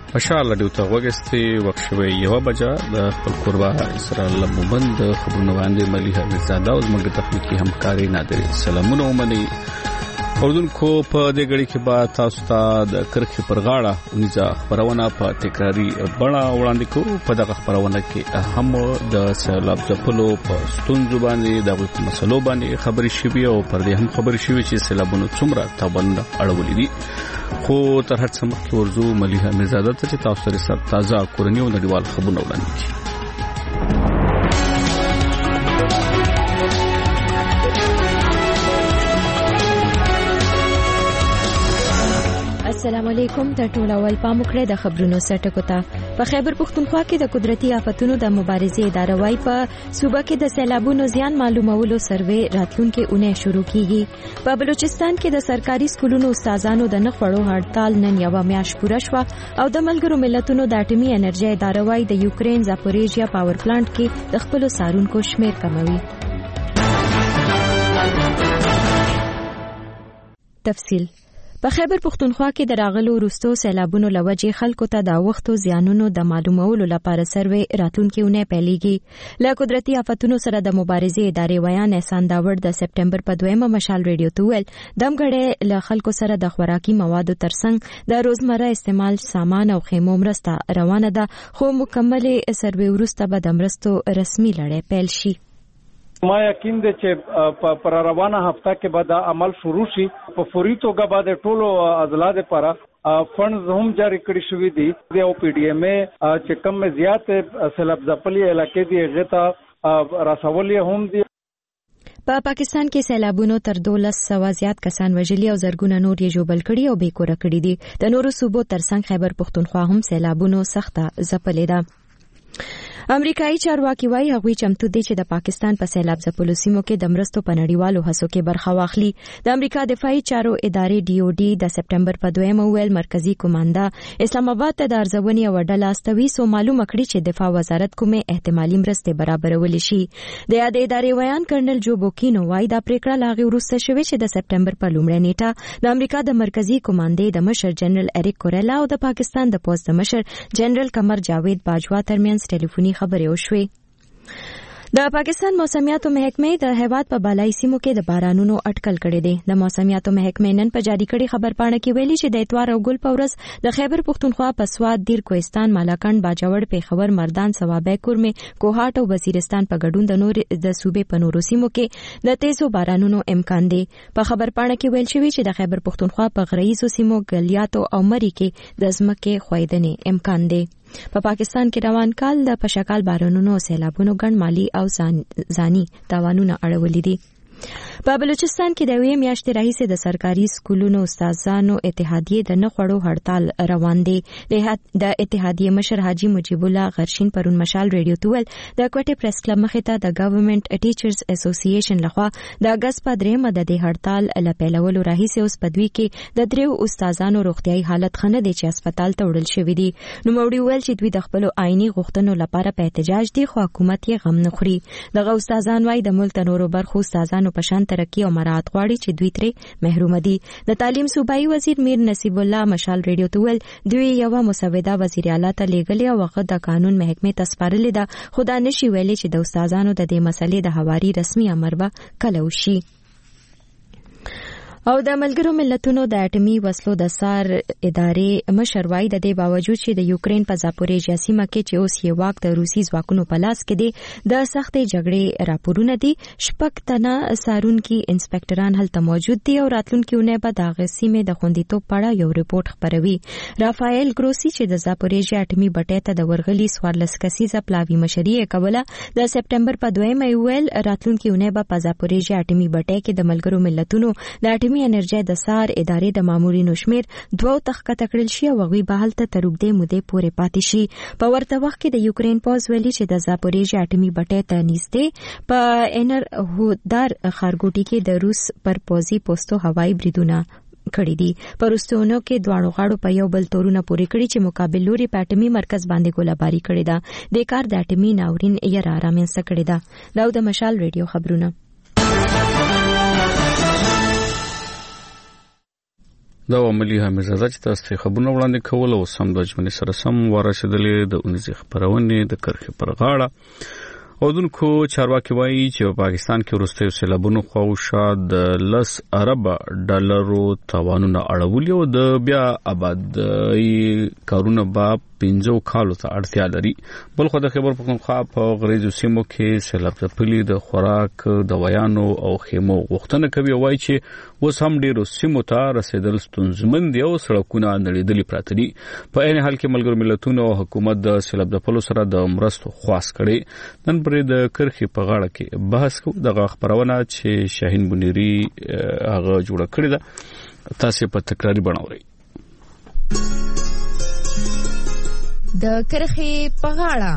ماشاءالله دوته وګستي وخت شوي یو بجا د خپل قربا اسرائیل لمبند خبرونه باندې مليحه میرزاده او زموږ تخنیکی همکاري نادر سلامونه ومني اردن کو په دې غړي کې با تاسو ته د کرخي پر غاړه نيزه خبرونه په تکراری بڼه وړاندې کو په دغه خبرونه کې اهم د سیلاب ځپلو په ستونزو باندې د مسلو باندې خبري شوي او پر دې هم خبري شوي چې سیلابونو څومره تبند اړولې دي خو تر هڅه مخکې ورزو مليحه میرزاده ته چې تاسو سره تازه کورنی او نړیوال خبرونه وړاندې کړي. السلام علیکم ته ټول اول پام وکړئ د خبرونو سرټکو ته. په خیبر پختونخوا کې د قدرتي آفتونو د مبارزې اداره وايي په صوبه کې د سیلابونو زیان معلومولو سروې راتلونکي اونۍ شروع کیږي. په بلوچستان کې د سرکاري سکولونو استادانو د نخړو هړتال نن یو میاشت پوره شو او د ملګرو ملتونو د اټومي انرژي اداره وايي د یوکرين زاپوریژیا پاور پلانټ کې د خپل سارونکو شمیر کموي. تفصیل په خیبر پختونخوا کې د راغلو وروستو سیلابونو لوجې خلکو ته د وختو زیانونو د معلومولو لپاره سروې راتلونکي اونۍ پیلېږي. له قدرتي آفتونو سره د مبارزې ادارې ویان احسان داوړ د سپټمبر په 2 مشال ریډیو ته ویل دمګړې له خلکو سره د خوراکي موادو ترڅنګ د روزمره استعمال سامان او خیمو مرسته روانه ده خو مکمل سروې وروسته به د مرستو رسمي لړۍ پیل شي. ما یقین دی چې پر روانه هفته کې به د عمل شروع شي. په فوري توګه به د ټولو اضلاع لپاره فنډز هم جاری کړی شوی دي او پی ډی ایم چې کم زیات سیلاب ځپلي علاقې دي هغه راسولې هم دي. په پاکستان کې سیلابونو تر 1200 زیات کسان وژلي او زرګونه نور یې جوبل کړي او بې کوره کړي دي. د نورو صوبو ترڅنګ خیبر پختونخوا هم سیلابونو سخته ځپلې ده. امریکایي چارواکي وايي هغوی چمتو دي چې د پاکستان په سیلاب ځپلو سیمو کې د مرستو په نړیوالو هڅو کې برخه واخلي. د امریکا دفاعي چارو ادارې ډي او ډي د سپټمبر په 2 ویل مرکزی کمانډا اسلام آباد ته د ارزونې او ډله استوي سو معلومه کړي چې دفاع وزارت کومه احتمالي مرستې برابرول شي. د یاد ادارې ویان کرنل جو بوکینو وايي دا پریکړه لاغي وروسته شوې چې د سپټمبر په لومړۍ نیټه د امریکا د مرکزی کمانډې د مشر جنرال اریک کوریلا او د پاکستان د پوز د مشر جنرال قمر جاوید باجوا ترمنځ ټلیفوني خبرې وشوي. د پاکستان موسمیاتو محکمې د هیواد په بالای سیمو کې د بارانونو اټکل کړی دی. د موسمیاتو محکمې نن په جاری کړي خبرپاڼه کې ویلي چې د اتوار او ګل په ورځ د خیبر پختونخوا په سواد دیر کوهستان مالاکنډ باجوړ پیښور مردان سوابه کورمه کوهاټ او وزیرستان په ګډون د نور د صوبې په نورو سیمو کې د تیزو بارانونو امکان دی. په خبرپاڼه کې ویل شوی چې د خیبر پختونخوا په غرایزو سیمو ګلیاتو او مری کې د ځمکې خویدنې امکان دی. په پاکستان کې روان کال د پشکال بارانونو او سیلابونو ګڼ مالی او ځاني تاوانونه اړولې دي. په بلوچستان کې د وې میاشتې راهیسې د سرکاري سکولونو استادانو اتحادیې د نخړو هړتال روان دي. د اتحادیې مشر حاجی مجیب الله غرشین پرون مشال ریډیو ته ویل د کوټې پریس کلب مخې ته د ګورنمنت ټیچرز اسوسییشن لخوا د اگست په 3 د دې هړتال لپیلولو راهیسې اوس په دوی کې د دریو استادانو روغتیايي حالت خنه دي چې هسپتال ته وړل شوی دي. نو موړي ویل چې دوی د خپل آئینی غوښتنو لپاره په احتجاج دي خو حکومت یې غم نه خوري. دغه استادان وايي د ملک نورو برخو استادانو په شان ترقی او مراعات غواړي چې دوی ترې محروم دي. د تعلیم صوبایي وزیر میر نصیب الله مشال ریډیو ته ویل دوی یو مسوده وزیر اعلی ته لیږلې او هغه د قانون محکمې ته سپارلې ده خو دا نشي ویلي چې د استادانو د دې مسلې د حواري رسمي امر به کله وشي. او د ملګرو ملتونو د اټومي وسلو د سار ادارې مشر وايي د دې باوجود چې د یوکرين په زاپوریژیا سیمه کې چې اوس یې واک د روسي ځواکونو په لاس کې دي د سختې جګړې راپورونه دي. شپږ تنه سارونکي انسپکټران هلته موجود دي او راتلونکي اونۍ به د هغې سیمې د خوندیتوب په اړه یو ریپورت خپروي. رافایل ګروسي چې د زاپوریژیا اټومي بټۍ ته د ورغلي 14 کسیزه پلاوي مشري یې کوله د سپټمبر په 2 ویل راتلونکي اونۍ به په زاپوریژیا اټومي بټۍ کې د ملګرو ملتونو د اټومي انرژي د سار ادارې د مامورینو شمیر 2 تخکته کړل شي او هغوی به هلته تر اوږدې مودې پورې پاتې شي. په ورته وخت کې د یوکرين پوز ویلي چې د زاپوریژیا اټومي بټۍ ته نږدې په انرهودار ښارګوټي کې د روس پر پوځي پوستو هوایي بریدونه کړی دي. پرستونو کې دواړو غاړو په یو بل تورونه پورې کړی چې مقابل لوري په اټومي مرکز باندې ګوله‌باري کړې ده. د کار د اټومي ناورین یې رامنځته کړې ده. دا د مشال ریډیو خبرونه. دا عملی همزه چې تاسو خبرونه وړاندې کول او سم د جملې سره سم ورسېدلې د اونیزه خبرونه د کرخې پر غاړه اودونکو چارواکي وایي چې په پاکستان کې وروستیو سیلابونو خواوشا د $10 ارب تاوانونه اړولي او د بیا آبادی کارونه به 15 کالو ته اړتیا لري. بل خو د خبر پختونخوا په غریزو سیمو کې سیلاب ځپلي د خوراک د ویانو او خیمو غوښتنه کوي او وایي چې اوس هم ډیرو سیمو ته رسیدل ستونزمن دي او سړکونه نړیدلي پراته دي. په عین حال کې ملګرو ملتونو او حکومت د سیلاب ځپلو سره د مرستو خواست کړي. نن پرې د کرخې په غاړه کې بحث کوو. دغه خبرونه چې شاهین بنيري هغه جوړه کړې ده تاسو په تکراری بڼاورئ. د کرخې په غاړه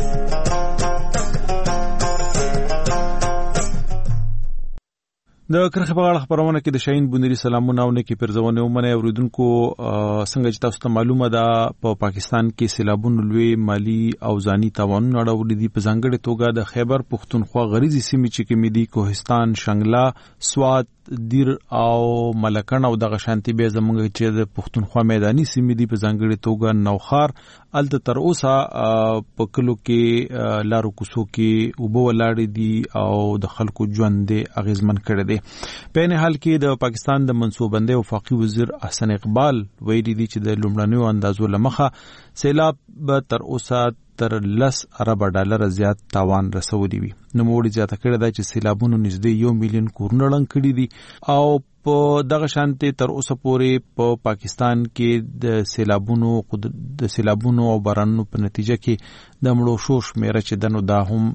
د کرخې په غاړه خبرونه کې د شاهین بنيري سلامونه او نیکی پرځونه ومنه اوریدونکو څنګه چې تاسو ته معلومه ده په پاکستان کې سیلابونو لوی مالی او ځاني تاوانونه اړولي دي. په ځانګړي توګه د خیبر پختونخوا غریزي سیمې چې کومې دي کوهستان، شنګلا، سوات، دیر او ملکن او د غشانتي به زمونږ چې د پختونخوا میداني سیمې دي په ځانګړي توګه نوخار الته تر اوسه په کلو کې لارو کوڅو کې وبو ولاړې دي او د خلکو ژوند اغیزمن کړي دي. په نه حال کې د پاکستان د منصوبندې وفاقي وزیر احسن اقبال ویلي دي چې د لومړنیو اندازو لمخه سیلاب به تر اوسه تر $10 ارب زیات تاوان رسولي وي. نو موږ زیاته کړی دا چې سیلابونو نږدې 1 میلیون کورونه ړنګ کړي دي او په دغه شانتي تر اوسه پورې په پاکستان کې د سیلابونو او بارانونو په نتیجه کې د مړو شوش میره چې دنو دا هم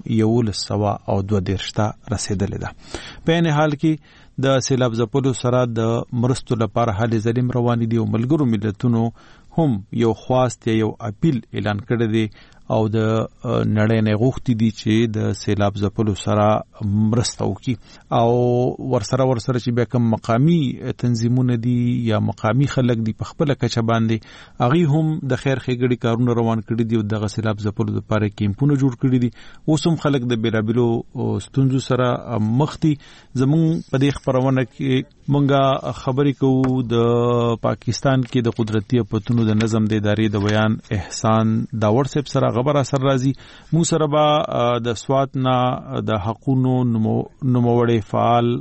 122 رسیدلې ده. په ان حال کې د سیلاب ځپلو سره د مرستو لپاره هلې ځلې روان دي او ملګرو ملتونو هم یو خواست یا یو اپیل اعلان کړی دی او د نړۍ نه غوښتي دي چې د سیلاب ځپلو سره مرسته وکړي او ورسره چې به کوم مقامی تنظیمونه دي یا مقامی خلک دي په خپل کچه باندې هغه هم د خیر ښېګړې کارونه روان کړي دي او د سیلاب ځپلو لپاره کیمپونه جوړ کړي دي. اوس هم خلک د بیلابیلو ستونزو سره مخ دي. زموږ په دې خبرونه کې مونږه خبرې کوو د پاکستان کې د قدرتي اپتونو د نظم د ادارې د بیان احسان داور صاحب سره خبر اثر راځي. مو سره به د سوات نه د حقوقو نوموړی فعال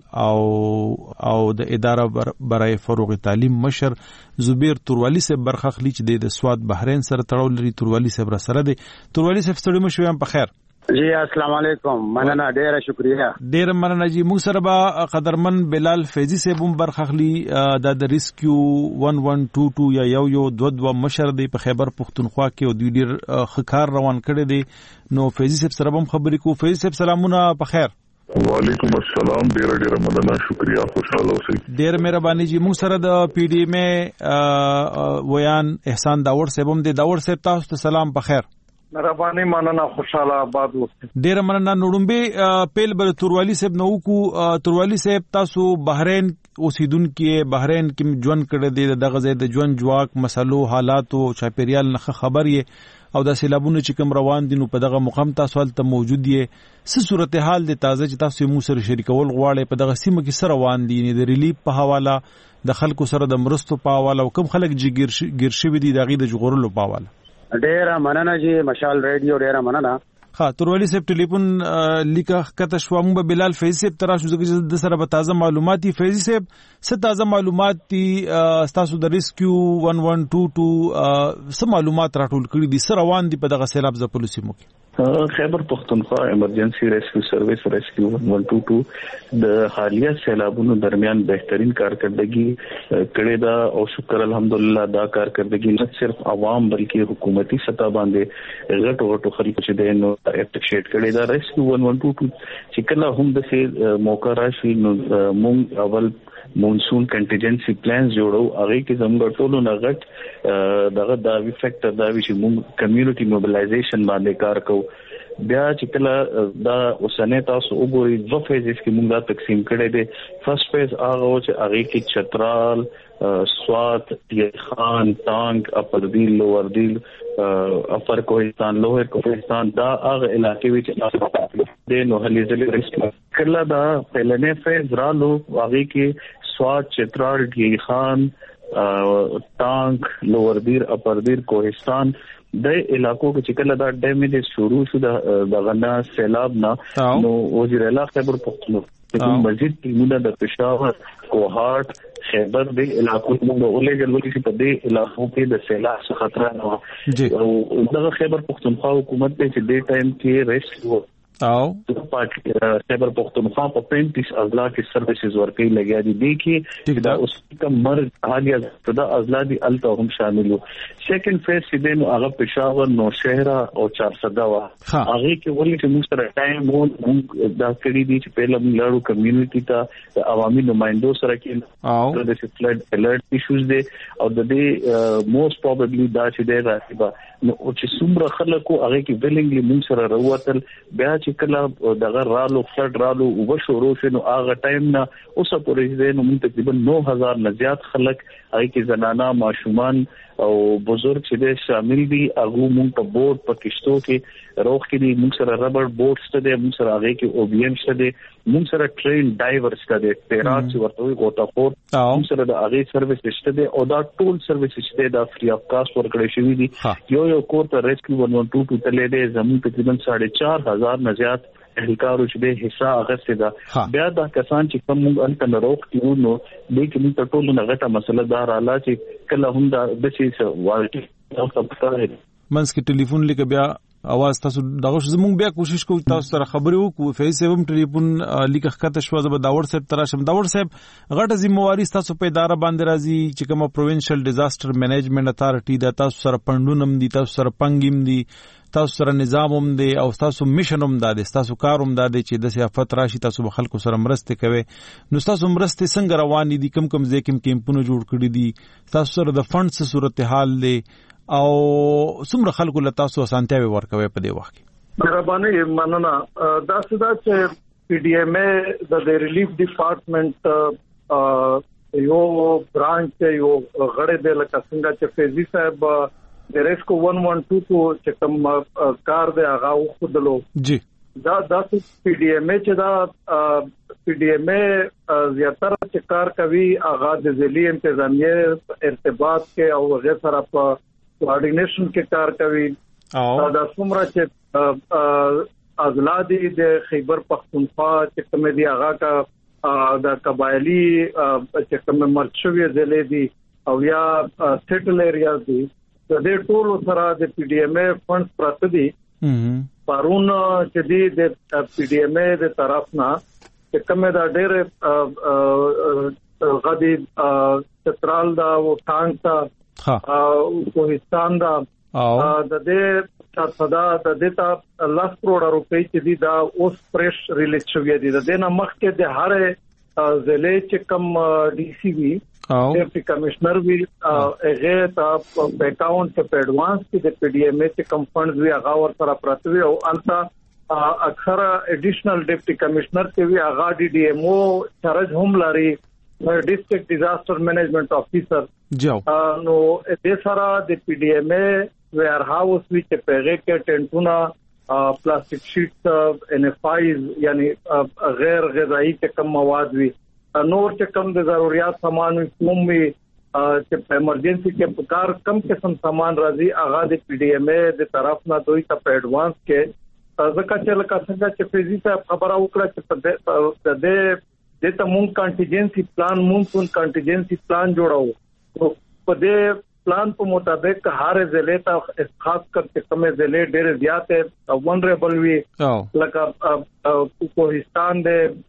او د اداره برای فروغ تعلیم مشر زبیر توروالی صاحب برخه خلی چې د سوات بحرین سره تړاو لري. توروالی صاحب را سره دی. توروالی صاحب ستړي مشو یم په خیر. جی السلام علیکم. مننه ډیره شکریہ. ډیره مننه جی. موږ سره به قدرمن بلال فیضی صاحب هم برخه خلی د ریسکیو 1122 یا یو 22 مشر دی په خیبر پختونخوا کې او دوی ډیر خکار روان کړی دی. نو فیضی صاحب سره هم خبرې کوو. فیضی صاحب سلامونه په خیر. وعلیکم السلام. ډیره مننه شکریہ. خوشاله اوسئ. ډیره مهرباني جی. موږ سره د پی ډی ایم ویان احسان داور صاحب هم دی. داور صاحب تاسو ته سلام په خیر. مهرباني مننه خوشاله آباد اوسئ. ډیره مننه. نوړمبه پیل بل توروالی صاحب نو کو. توروالی صاحب تاسو بحرین اوسیدونکو بحرین کې ژوند کړی دی. دغه ځای د ژوند جواک مسلو حالاتو چاپیریال نه خبر یې او د سیلابونو چې کوم روان دي نو په دغه مقام تاسو ته موجود یې. څه صورتحال د تازه چې تاسو مو سره شریکول غواړئ په دغه سیمه کې سره روان دي نه د ریلیف په حواله د خلکو سره د مرستو په حواله او کوم خلک چې ګیر شوی دي دغه د جوړولو په حواله. ډیره مننه جی. مشال ریډیو ډیره مننه. ها توروالی صاحب ټلیفون لیکه کته شو. موږ بلال فیض صاحب تراشو د سره به تازه معلوماتي. فیض صاحب څه تازه معلومات دي تاسو د ریسکیو 1122 څه معلومات راټول کړي دي څه روان دي په دغه سیلاب ځپلو سیمو کې؟ خیبر پختونخوا ایمرجنسي ریسکیو سروس ریسکیو 1122 د حالیه سیلابونو درمیان بهترین کارکردګي کړې ده او شکر الحمدلله دا کارکردګي نه صرف عوام بلکې حکومتي سطح باندې غټو خلکو چې د نو اپریشیټ کړي ده. ریسکیو 1122 چې کله هم د سي موقع راشي نو مونږ اول مونسون کنټینجنسي پلانز جوړو. هغه کې زموږ ټولو نغټ دغه دا افیکټ دا چې مونږ کمیونټي موبلایزیشن باندې کار کوو. بیا چې کله دا اوسنه تاسو وګورئ 2 فیزز کې مونږ دا تقسیم کړي دي. فرست فیز هغه چې هغه کې چترال، سوات، خان، ټانک، اپر دیل، لوور دیل، اپر کوهستان، لوور کوهستان دا هغه علاقې وی چې د نو هلي ځلې ریسک کله دا پهلنې فیز رالو هغه کې سوات، چترال، خان، ټانک لووردیر اپردیر کوهستان د علاقو کې چې کله دا ډیمیج شروع شو د غنا سیلاب نه نو وزیر اعلی خیبر پختونخوا مزید ټیمونه د پېښور کوهاټ خیبر د علاقو موږ ولېږل چې په دې علاقو کې د سیلاب څخه خطر نه او د خیبر پختونخوا حکومت چې د ټایم کې ریسکیو او خیبر پختونخوا په 35 اضلاع کې سروسز ورکړي لګیا دي چې دا اوس کوم مرګ حالیا صدا اضلاع دي الته هم شامل وو سیکنډ فیز چې دین هغه پېښور نوشهره او 400 وا هغه کې ولې چې موږ سره ټایم وو دا کړی دي چې په لم لړو کمیونټي ته عوامي نمائندو سره کې او د فلډ الرټ ایشوز دي او د دې موست پروبابلی دا چې دی راځي نو چې څومره خلکو هغه کې ویلنګلی موږ سره راوتل بیا کله دغه رالو فلډ رالو او شروع شنو هغه ټایم نه اوس پورې نو موږ تقریبا 9000 نه زیات خلک هغه کې زنانه ماشومان او بزرګ چې شامل دي هغه موږ په بورډ په کشتو کې روغ کې دي موږ سره ربر بورډ ستده موږ سره هغه کې او بي ام ستده موږ سره ټرین ډایور ستده پیرات چې ورته وي غوټه خور موږ سره د هغه سرویس ستده او دا ټول سرویس چې دا فری اف کاست ورکړی شوی دي یو کور ته ریسکیو 112 تلې ده زموږ تقریبا 4500 نه زیات اهلکارو چې به حصہ اخیسته ده بیا دا کسان چې کوم موږ انت نروخ کیو نو د کوم ته ټول نه غټه مسله دار اعلی چې کله هم دا د شي والټي او تاسو منځ کې ټلیفون لیک بیا اواز تاسو دغه زموږ بیا کوشش کوو تاسو سره خبرې وکړو فیس هم ټلیفون لیک خطه شو زب داور صاحب تراشم داور صاحب غټه ذمہواری تاسو په اداره باندې راځي چې کوم پروینشل ډیزاستر مینجمنت اتارټی د تاسو سره پندونم دي تاسو سره پنګیم دي تاسو سره نظام هم دی او تاسو میشن هم دی تاسو کار هم دی چې د سیافت راشي تاسو به خلکو سره مرسته کوي نو تاسو مرسته څنګه روان دي کم ځکه کیمپونه جوړ کړی دي تاسو سره د فندز صورتحال دی او څومره خلکو له تاسو اسانتیاوي ورکوي په دې وخت کې مهرباني مننه دا سدا چې پی ډی ایم ای د ریلیف ډپارټمنټ یو برانچ یو غړې د لکه څنګه چې فیضی صاحب د ریسکو 112 کو چې کوم کار دی هغه خودلو جی دا پی ډی ایم ای چې دا پی ډی ایم ای زیاتره چې کار کوي هغه د ذیلی انتظامیه ارتباط کې او هغه سره په کوارډینیشن کې کار کوي دا څومره چې ازلادي د خیبر پختونخوا چې کوم دی هغه کا د قبایلی چې کوم مرچوي ضلع دي او یا سټل ایریاز دي د دې ټولو سره د پی ډی ایم ای فندز پراته دي پرون چې دی د پی ډی ایم ای د طرف نه چې کوم دا ډېر غدي چترال دا او ټانک تا کوهستان دا د دې صدا د دې ته 10 کروڑ روپۍ چې دي دا اوس فریش ریلیز شوی دي د دې نه مخکې د هر ضلع چې کوم ډي سی وی ډیپټي کمشنر وی هغه ته په اکاونټ په ایڈوانس کې د پی ډی ایم ای چې کوم فندز وی هغه ور سره پراته وی او انته اکثر اډیشنل ډیپټي کمشنر کې وی هغه ډي ډي ایم او چارج هم لري ډیسټریکټ ډیزاستر مینجمنت افیسر نو د سره د پی ډی ایم ای ویر هاوس وی چې پیغه کې ټینټونه پلاستیک شیټ ان اف آیز یعنی غیر غذایی چې کم مواد وی نور چې کم د ضرورت سامان کوم وی چې په ایمرجنسي کې کار کم قسم سامان راځي هغه د پی ډی ایم ای د طرف نه دوی ته په ایڈوانس کې ځکه چې لکه څنګه چې فیزي ته خبره وکړه چې د ته مونږ کانټینجنسي پلان جوړاو په دې پلان په مطابق هر ضلع ته خاص کر کوم ضلع ډېر زیات ونریبل وی لکه کوهستان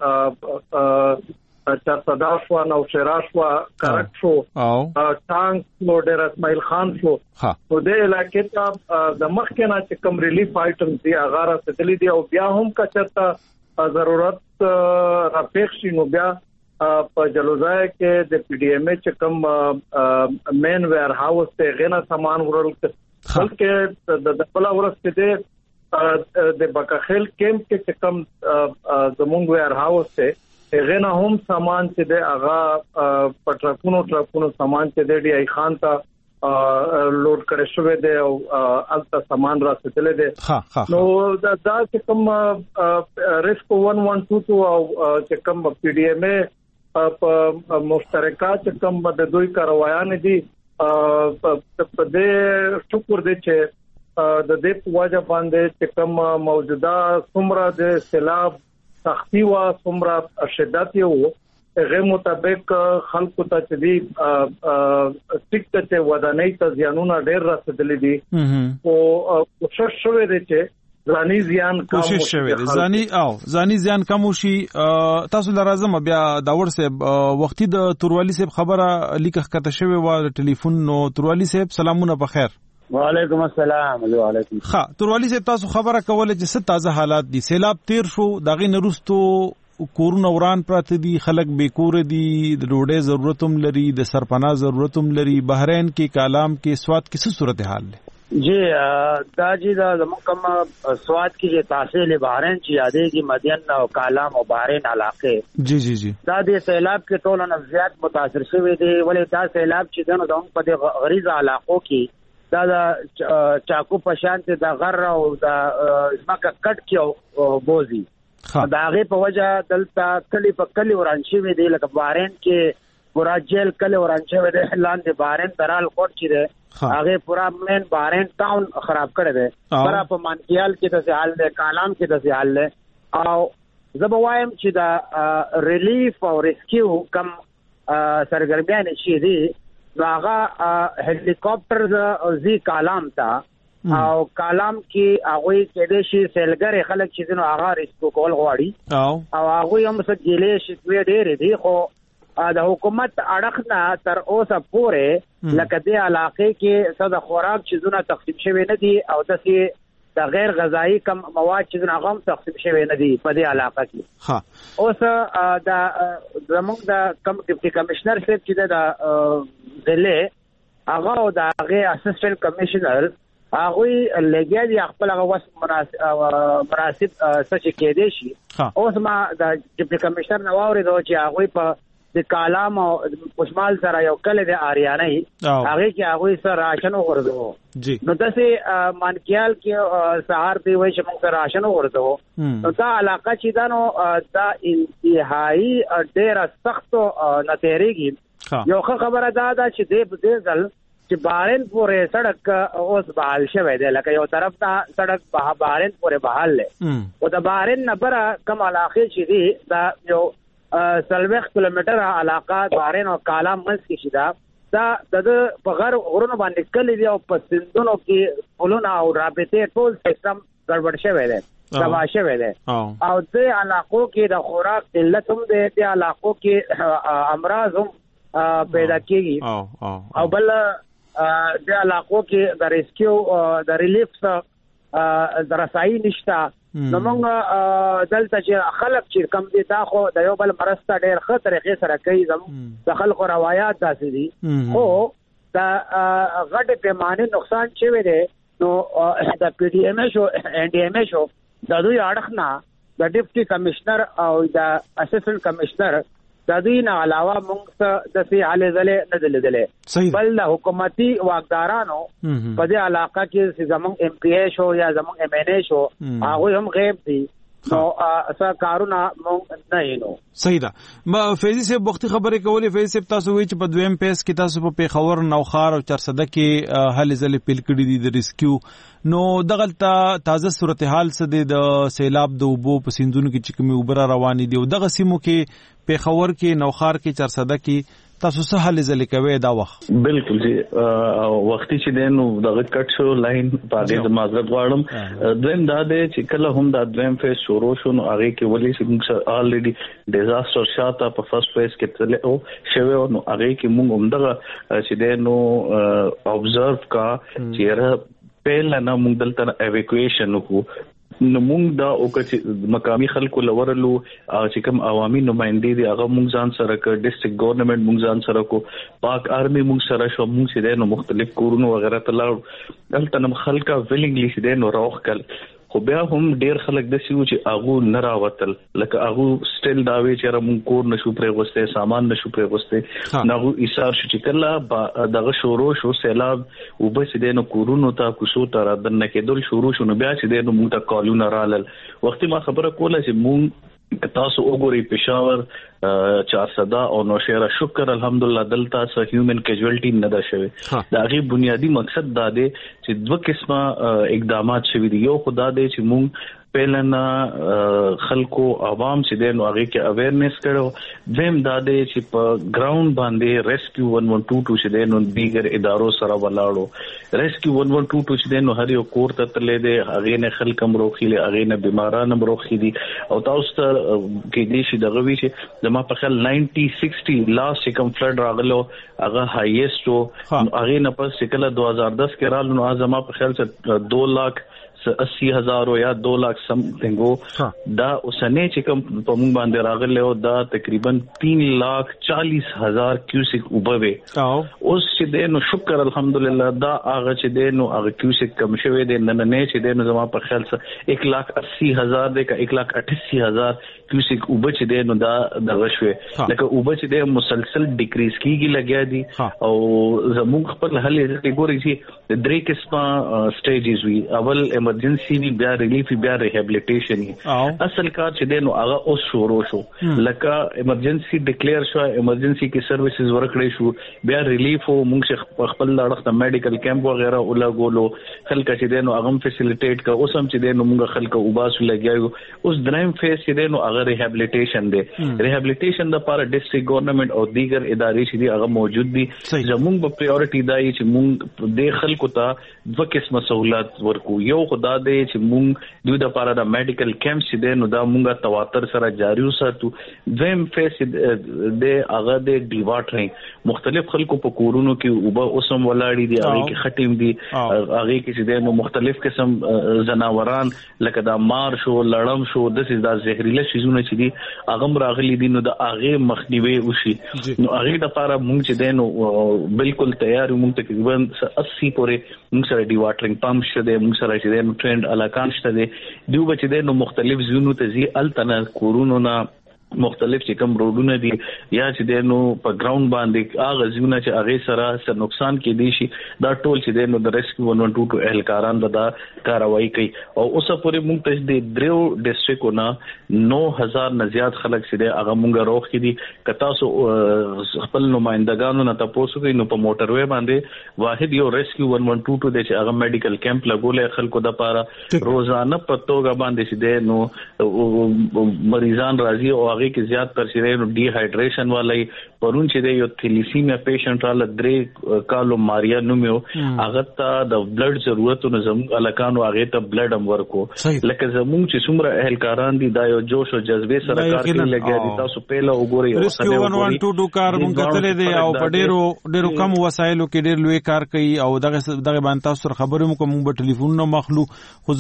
د 410 شو نو شراشوا کرک شو ټانک نو ډېر اسماعیل خان شو په دې علاقې ته د مخکنه چې کوم ریلیف آیټم دي هغه راځلي دي او بیا هم کچته ضرورت راپېښ شي نو بیا په جلوزای کې د پی ډی ایم ای چې کوم مین ویر هاوس ته غنا سامان ورل بلکې د بلا ورسته د بکخل کیمپ کې کوم زمونږ ویر هاوس ته غنا هم سامان چې د اغا پټرکونو سامان چې د ډی ای خان ته لوډ کړی شوی دی او الته سامان راځتل دي نو دا چې کوم ریسک 112 او چې کوم پی ډی ایم ای په مشترکات کوم د دوی کاروایان دي په دې شکر دي چې د دې په وجه باندې چې کوم موجوده څومره د سیلاب سختي او څومره شدت یو غیر مطابق خلکو ته چې دي ټیکټ ته ودانۍ ته ځانونه ډېر رسیدلې دي او کوشش شوه دي چې ځاني زیان کوشش شوه دي ځاني زیان کم شي. تاسو لازم بیا داور صاحب وختي د توروالی صاحب خبره لیکه کته شوی و ټلیفون نو توروالی صاحب سلامونه په خیر. وعلیکم السلام. وعلیکم. توروالی صاحب تاسو خبره کوله چې څه تازه حالات دي سیلاب تیر شو دغه نرستو کورونه وران پراته دي خلک بے کور دي د ډوډۍ ضرورت هم لري د سرپناه ضرورت هم لري بحرین کې کالام کې سواد کې څه صورتحال ده جی دا جی دا کوم سواد کې چې تحصیل بحرین چې یادې کې مدین او کالام او بحرین علاقې جی دا د سیلاب کې ټول نه زیات متاثر شوی دي ولې دا سیلاب چې دنه د په غریزه علاقو کې دا چاکو پشانت د غر او د اسماکه کټ کې بوزي دا هغه په وجه دلته کلی په کلی ورانشي وي دی لکه بحرین کې پورا جیل کلی ورانشي وي دی لاندې بحرین ترال کوټ چې دی هغه پورا مین بحرین ټاون خراب کړی دی برا په مانکیال کې د حال دی کالام کې د حال دی او زه به وایم چې دا ریلیف او ریسکیو کم سرګرمیان شي دي هغه هلیکاپټر زی کالام ته او کالام کې هغه کې د شي سیلګر خلک چې نو هغه ریسکو کول غواړي او هغه هم څه ګیلې شي ډېر دي خو د حکومت اړخ نه تر اوسه پورې لکه د علاقې کې څه د خوراک چیزونه تقسیم شوی نه دي او د غیر غذایی کم مواد چې هغه هم تقسیم شوی نه دي په دې علاقې کې اوس د زموږ د ډیپټي کمشنر صاحب چې د ضلع هغه او د هغه اسسټنټ کمشنر هغه لګیا دي خپل هغه وس مناسب څه چې کې دي شي اوس ما د ډیپټي کمشنر نو اورېدو چې هغه په د کالام او پښمال سره یو کله د اریانه هغه کې هغه سره راشن ورغو نو داسې مانکیال کې سهار دی وای چې موږ راشن ورغو نو دا علاقه چې دا نو دا انتهایی ډېر سخت نتیریږي یو خبره دا چې دې ځل چې بحرین پورې سړک اوس بحال شوی دی لکه یو طرف ته سړک بحرین پورې بحال دی او د بحرین نه بره کوم علاقې چې دي دا یو 30 کیلومتر علاقه بحرین او کالام منځ کې شي دا د په غر غرونو باندې کلی دی او په سندونو کې پلونه او رابطې ټول سیستم ګډوډ شوی دی تباہ شوی دی او د علاقو کې د خوراک قلت هم دی د علاقو کې امراض هم پیدا کیږي او بل د علاقو کې د ریسکیو د ریلیف د رسایي نشته نو موږ دلته چې خلک چې کم دي دا خو د یو بل مرسته ډېر ښه طریقې سره کوي زموږ د خلکو روایات داسې دي خو د غټ پیمانه نقصان شوی دی نو د پی ډي ایم شو ان ډي ایم شو د دوی اړخ نه د ډیپټي کمشنر او د اسسټنټ کمشنر د دوی نه علاوه موږ د سي حالې زله نه دلدلې بل د حکومتي واکدارانو په دې علاقه کې زموږ ام پی ای شو یا زموږ ام ان ای شو هغه هم غیب دي نو اسا کارونه موږ نه نو صحیح ده ما فیضی صاحب وختي خبرې کولې فیضی صاحب تاسو وی چې په دویم پیس کې تاسو په پیښور نوخار او چرسده کې حل زله پیل کړی دي د ریسکیو نو دغلطه تازه صورتحال څه دي د سیلاب د وبو په سیندونو کې چې کومي اوبره روانې دي او دغه سیمو کې پیښور کې نوخار کې چرسده کې تاسو څه حل زله کوي دا وخت بالکل جی وختي چې دینو دغه کټ شو لاین په دې د معذرت غواړم دویم دا دی چې کله هم دا دویم فیس شروع شو نو هغه کې ولې چې موږ الریډي ډیزاستر شاته په فرست فیس کې تل او شوه نو هغه کې موږ هم دغه چې دینو observe کا چې پهل نه موږ دلته ایویکویشن وکړو نو موږ دا او چې مقامی خلکو لورلو چې کوم عوامي نمائندې دي هغه موږ ځان سره ک ډیسټریکټ ګورنمنت موږ ځان سره کو پاک آرمي موږ سره شو موږ چې نو مختلف کورونو وغیرہ تلاړ دلته نم خلکا ویلنګلی چې نو راوخ کل خو بیا هم ډیر خلک د سیو چې اغه نه راوتل لکه اغه سټیل داوي چې موږ کور نشو پرې غوسته سامان نشو پرې غوسته ناغه ایثار شو چې کله دغه شروع شو سیلاب وبس دینو کورونو ته کوشو تر دنه کېدل شروع شو نو بیا چې دینو موږ ته کالونه رالل وختي ما خبره کوله چې موږ تاسو وګورئ پېښور 400 او نوشهره شکر الحمدلله دلته سه هیومن کیجوالټي نه ده شوی. دا غي بنیادی مقصد دا دی چې دوه قسمه اقدامات شوي دي. یو خدا دی چې مونږ پهلنا خلکو عوام چې د نو هغه کې اویرنس کړو. دیم دا دی چې په ګراوند باندې ریسکیو 1122 چې د نو دیګر ادارو سره ولاړو. ریسکیو 1122 چې د نو هر یو کور ته تللې دي, هغه نه خلک مروخيله, هغه نه بیماران مروخي او تاسو ته کې دي چې دغه وی چې زما په خیال 90-60 لاست کم فلډ راغلو هغه هایست او هغه نه پس کله 2010 کې رالو نو زما په خیال څه 2,80,000 یا 2 lakh something دا اوسنه چې کوم په مونږ باندې راغله او دا تقریبا 3,40,000 کیوسک وبوي. اوس چې د نو شکر الحمدلله دا هغه چې د نو هغه کیوسک کم شوی د نن نه چې د نو زما په خیال څه 1,80,000 د 1,88,000 کیوسک وب چې د نو دا دغه شوی لکه وب چې د مسلسل ډیکریز کیږي لګیا دي. او زموږ خپل حل یې ګوري چې درې قسمه سټیجز وی. اول ایمرجنسي وی, بیا ریلیف, بیا ریهابلیټیشن. اصل کار چې د نو هغه اوس شروع شو لکه ایمرجنسي ډیکلیئر شو, ایمرجنسي کې سرویسز ورکړې شو, بیا ریلیف او موږ خپل لړخت میډیکل کیمپ وغیرہ ولګولو خلک چې د نو هغه فیسیلیټیټ کا. اوس هم چې د نو موږ خلک وباسو لګیاو. اوس دریم فیز چې د نو هغه ریهابلیټیشن دی. ریهابلیټیشن د لپاره ډیسټریکټ ګورنمنت او دیگر ادارې چې هغه موجود دي. زموږ په پریورټی دی چې موږ د خلکو ته دوه قسمه سہولت ورکو. یو خدا دی چې موږ دوی د لپاره د میډیکل کیمپ چې دی نو دا موږ تواتر سره جاری وساتو. دویم فیز د هغه د ډی واټرینګ, مختلف خلکو په کورونو کې اوبه اوسم ولاړی دي, هغه کې خټیم دي, هغه کې چې د مختلف قسم زناوران لکه دا مار شو, لړم شو, د دا زهريله شیزونه چې دي هغه راغلي دي نو د هغه مخنیوي وشي. نو هغه د لپاره موږ چې دی نو بالکل تیار موږ تقریبا 80 پورې موږ سره ډی واټرینګ پمپ شته, موږ سره چې د ټرند علاقان شته دي. دیو بچ د نو مختلف زونو ته زی التنه کورونو نه مختلف چې کوم روډونه دي یا چې د نو په ګراوند باندې هغه زونه چې هغه سره سر نقصان کې دي شي دا ټول چې د نو د ریسکیو 112 اهلکاران دا کاروایی کوي. او اوسه پورې موږ ته د دریو ډیسټریکټونو 9,000 نه زیات خلک چې د هغه موږ روخ کې دي. کتا سو خپل نمائندګانو نه تاسو کوي نو په موټروي باندې واحد یو ریسکیو 112 د چې هغه میډیکل کیمپ لګولې خلکو د لپاره روزانه په توګه باندې چې د نو مریضان راځي او هغه کې زیات تر شې نو ډي هایډریشن والی پرون چې د یو تھیلیسیمیا پیشنټ را لدرې کالو ماریا نومو هغه ته د بلډ ضرورتونه زموږ الکانو هغه ته بلډ هم ورکو. لکه زموږ چې څومره اهلکاران دي دا یو جوش او جذبه سره کار کوي لګیا دي. تاسو پیله وګورئ او ریسکیو 112 کار مونږ کتلې دي او په ډیرو کم وسایلو کې ډیر لوی کار کوي او دغه باندې تاسو خبرو کوم په ټلیفون نو مخلو خو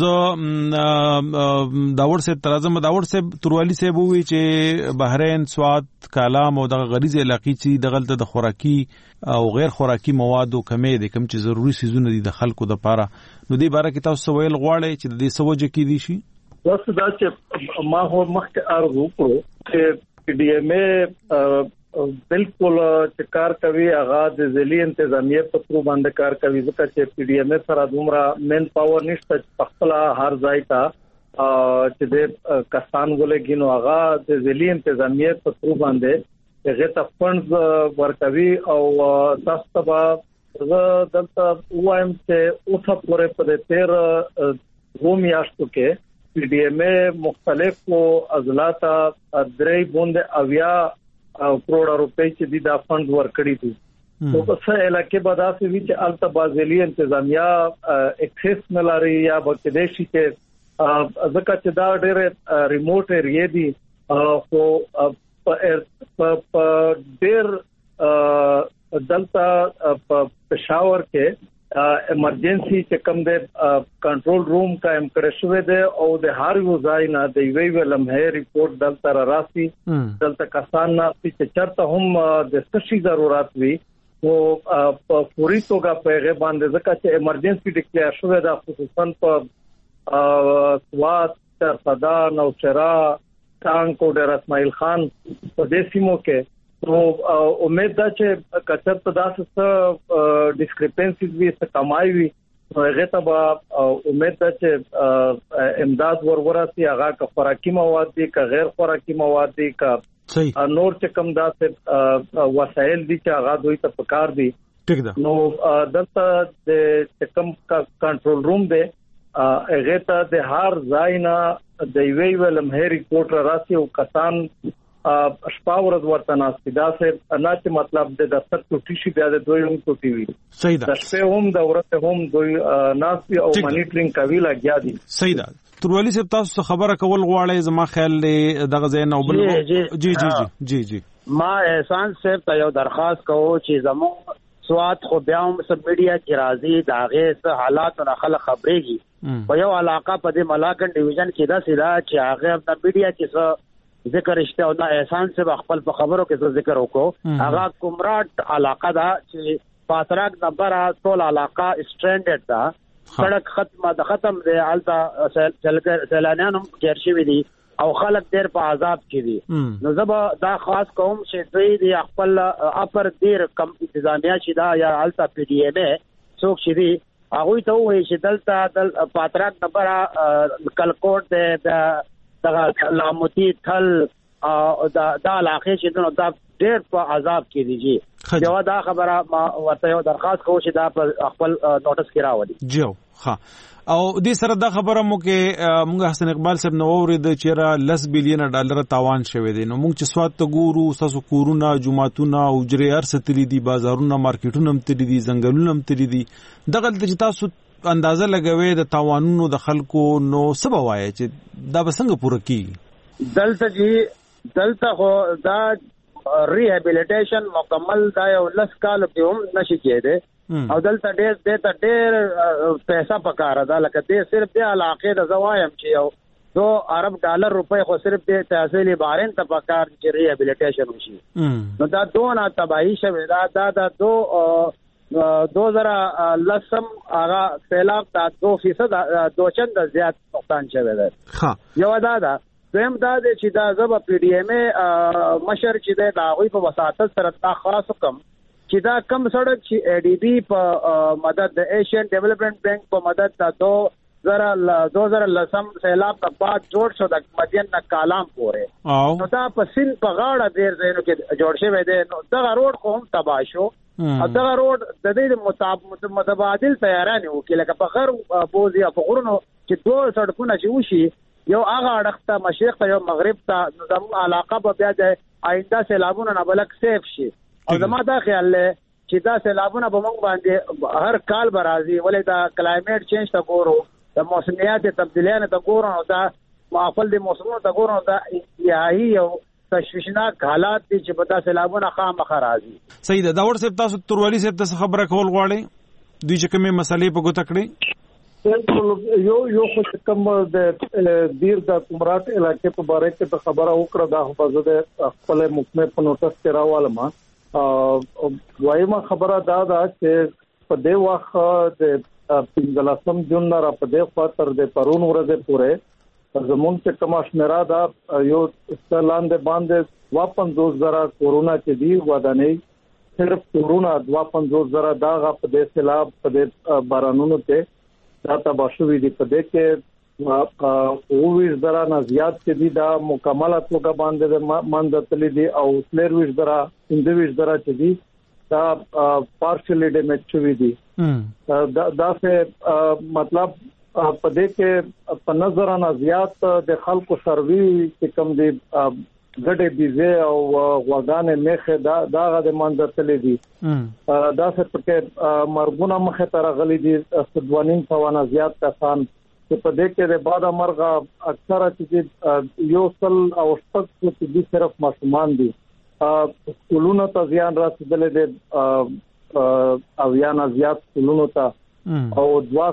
زه داور سے ترازم داور سے تروالی سے وی چې بحرین, سواد, کالام او د غریزه علاقې چې دغلت د خوراکي او غیر خوراکي موادو کمې د کم چې ضروری سيزونه دي د خلکو د پاره. نو دې باره کې تاسو ویل غواړئ چې د دې سوجه کې دي شي واسه دا چې ما هو مخکې ارزو کړو چې ډي ام ای بالکل چې کار کوي هغه د ځلي انتظامیه په تر باندې کار کوي ځکه چې ډي ام ای سره دومره مین پاور نشته په خپل هر ځای ته چې د کسان ولګي نو هغه د ځلي انتظامیه په تر باندې هغه ته فندز ورکوي. او تاسو ته دلته وایم چې اوسه پورې په 13 میاشتو کې پی ډی ایم ای مختلفو اضلاع ته 3.8 کروڑ روپے چې دا فند ورکړي دي. نو په څه علاقې به داسې وي چې الته بازلي انتظامیه اکسس نه لري یا بکدې شي چې ځکه چې دا ډېر ریموټ ایریا دي خو په ډېر دلته په پېښور کې ایمرجنسي چې کوم د کنټرول روم قائم کړی شوی دی او د هر یو ځای نه د یوې لمحه ریپورت دلته راسي. دلته کسان چې چرته هم د څه ضرورت وي نو په فوري توګه په هغه باندې ځکه چې ایمرجنسي ډیکلیئر شوی دا خصوصا په سواد, سرپدا, نوشهرا, ټانک او ډیر اسماعیل خان په دې سیمو کې. نو امید ده چې کچرته داسې ډیسکریپنسیز وي څه کمای وي هغه ته امید ده چې امداد ورورسي هغه کا خوراکي مواد دي کا غیر خوراکي مواد دي کا نور چې کم داسې وسایل دي چې هغه دوی ته پکار دي ټیک ده. نو دلته د کم کنټرول روم دی هغه ته د هر ځای نه د وی لمحه ریپورټ راسي او کسان شپاورز ورته ناشې دا سه نه چې مطلب د دفتر ټوټي شي بیا د دوی هم ټوټي وي. صحیح ده. د شپه هم د ورته هم دوی ناشې او مانیټرینګ کوي لګیا دي. صحیح ده. ترولي صاحب تاسو خبره کول غواړئ زما خیال له دغه ځای نه وبل. جی جی جی جی ما احسان صاحب ته یو درخواست کوم چې زموږ سواد خو بیا هم سب میډیا کې راځي دا غي حالات او خلک خبرېږي په یو علاقه په دې ملاکنډ ډیویژن کې دا سیدا چې هغه د میډیا کې ذکر اشته او دا احسان سے خپل په خبرو کې ذکر وکړو هغه کومراټ علاقه دا چې پاتراک نمبر ټول علاقه سټرینډډ دا سړک ختم دی التا سیلانیانو غیر شوی دي او خلک ډېر په عذاب کې دي. نو زه دا خاص کوم چې دوی د خپل اپر ډیر کم انتظامیه چې دا یا التا پی ډی ایم څوک شي دي هغه ته وایي چې دلته پاتراک نمبر کلکوټ د لاموتی تل دا علاقه چې نو دا ډېر په عذاب کې دي. یو دا خبره ما ورته یو درخواست کوم چې دا په خپل نوټس کې راوړي. جو ها او دې سره دا خبره مو کې موږ حسن اقبال صاحب نو اورید چې را $10 بلین تاوان شوه دي. نو موږ چې سواد ته ګورو تاسو کورونه جمعهتونه او جری ارستلی دي بازارونه مارکیټونه هم تللی دي ځنګلونه هم تللی دي دغه چې تاسو اندازه لګوي د تاوانونو د خلکو نو سبا وایي چې دا بسنګ پوره کی دلته خو دا ریهابیلیټیشن مکمل دا یو 10 کال کې هم نشي کېده او دلته ډېر پیسې پکاره دا لکه دې صرف د علاقې د زوایم چې یو $2 ارب روپے خو صرف د تحصیل بارین ته پکار چې ریهابیلیټیشن وشي. نو دا دونه تباہی شوه دا 2010 هغه سیلاب دا 2% دوچند زیات نقصان شوه ده. یو دا زم دا چې دا زب پی ډی ایم مشر چې دا غوي په وساتت سره تا خاص حکم چې دا کم سړک چې ای ډی بی په مدد د ایشین ډیولپمنٹ بینک په مدد دا 2010 سیلاب کا بعد جوړ شو د مدین نه کالام پورې نو دا په سین په غاړه ډیر ځینو کې جوړ شوی دی. نو دا روډ خو هم تباہ شو او دا روډ د دې متبادل تیارانه وکړي لکه په غر بوزي په غرونو چې دوه سړکونه چې وشي یو هغه اړخته مشرق ته یو مغرب ته زموږ علاقه به بیا د آینده سیلابونو نه بلک سیف شي او زما دا خیال له چې دا سیلابونه به موږ باندې هر کال برازي ولې دا کلایمیټ چینج ته ګورو د موسمیات تبدیلیاں ته ګورو او دا معقول د موسمونو ته ګورو دا انتهایی او تشویشناک حالات دي چې په دا سیلابونه خامخا راځي. صحیح ده. دا ور صاحب تاسو تروالی صاحب ته خبره کول غواړئ دوی چې کومه مسلې په ګوته کړې یو خو کوم د دیر د کومراټ علاقې په باره کې خبره وکړه دا حفاظت خپل مکمه په نوټس کې راوالم وایما خبره دا چې په دې وخت د 15 جون را په دې خاطر د پرون ورځې پورې زمون چې کما شمیرا دا یو استلان د باندې 52,000 کورونا چې دی ودانې صرف کورونا 52,000 دا په دې سیلاب په دې بارانونو ته دا تباشوی دی په دې کې اوویزدرا نه زیات چې دی دا مکمله توګه باندې ماندتلی دی او 13 اندویزدرا چې دی دا پارشلی ډیمیج شوی دی. دا څه مطلب په دې کې په نظر نه زیات د خلکو سروي چې کم دی ګډه بيزه او غوګانې مخه دا غد ماندتلی دی دا څه پکې مرګونه مخه تر غلي دي سدوانین ثوانه زیات کسان چې په دې کې د بعد مرګ اکثره چې یو سل او شپږ چې صرف ماشومان دي سکولونو ته ځان رسیدلې دي او یا نه زیات سکولونو ته او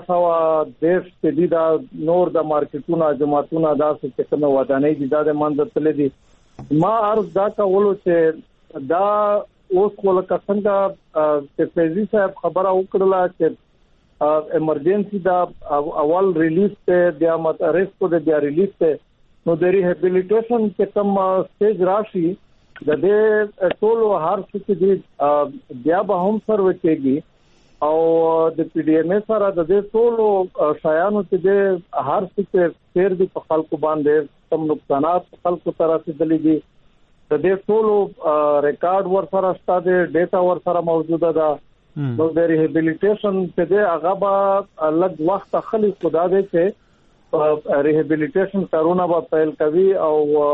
210 چې دا نور د مارکیټونو جماعتونو دا څه کومه ودانې دي دا د ماندتلی دي. ما عرض دا کولو چې دا اوس کوله څنګه چې فیضی صاحب خبره وکړه چې ایمرجنسي دا اول ریلیف ته بیا مت ریسکو د بیا ریلیف ته نو د ریهابیلیټیشن چې کوم سټیج راشي د دې ټول هر څه چې بیا به هم سروي کېږي او د پی ډی ایم ای سره د دې ټولو شایانو چې د هر څه تیر دي په خلکو باندې کم نقصانات خلکو ته رسیدلي دي د دې ټولو ریکارډ ور سره شته د ډیټا ور سره موجوده ده نو د ریهابیلیټیشن چې د هغه به لږ وخت خلی خدا دې چې ریهابیلیټیشن کارونه به پیل کوي او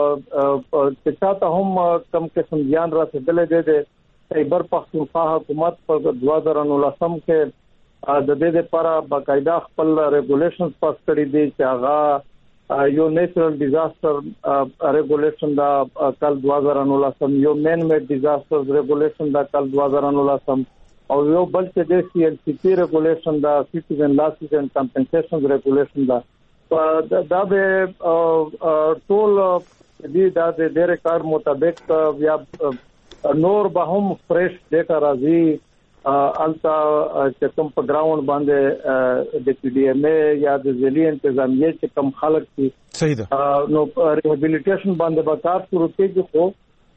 چې تاسو هم کم قسم ځان رسیدلې دي د خیبر پختونخوا حکومت په 2019 کې د دې لپاره باقاعده خپل ریګولیشنز پاس کړی دي چې هغه یو نیچرل ډیزاستر ریګولیشن دا کال 2019 یو مین میډ ډیزاستر ریګولیشن دا کال 2019 او یو بل چې د سی ایل سی پی ریګولیشن دا سټیزن لاسز اینڈ کمپنسیشن ریګولیشن دا به ټول د دې ریکارډ مطابق یا نور به هم فریش ډیټا راځي التا چې کوم په گراوند باندې د پی ډی ایم ای یا د ځلي انتظامیه چې کوم خلک دي صحیح ده نو ریهابیلیټیشن باندې به کار شروع کیږي خو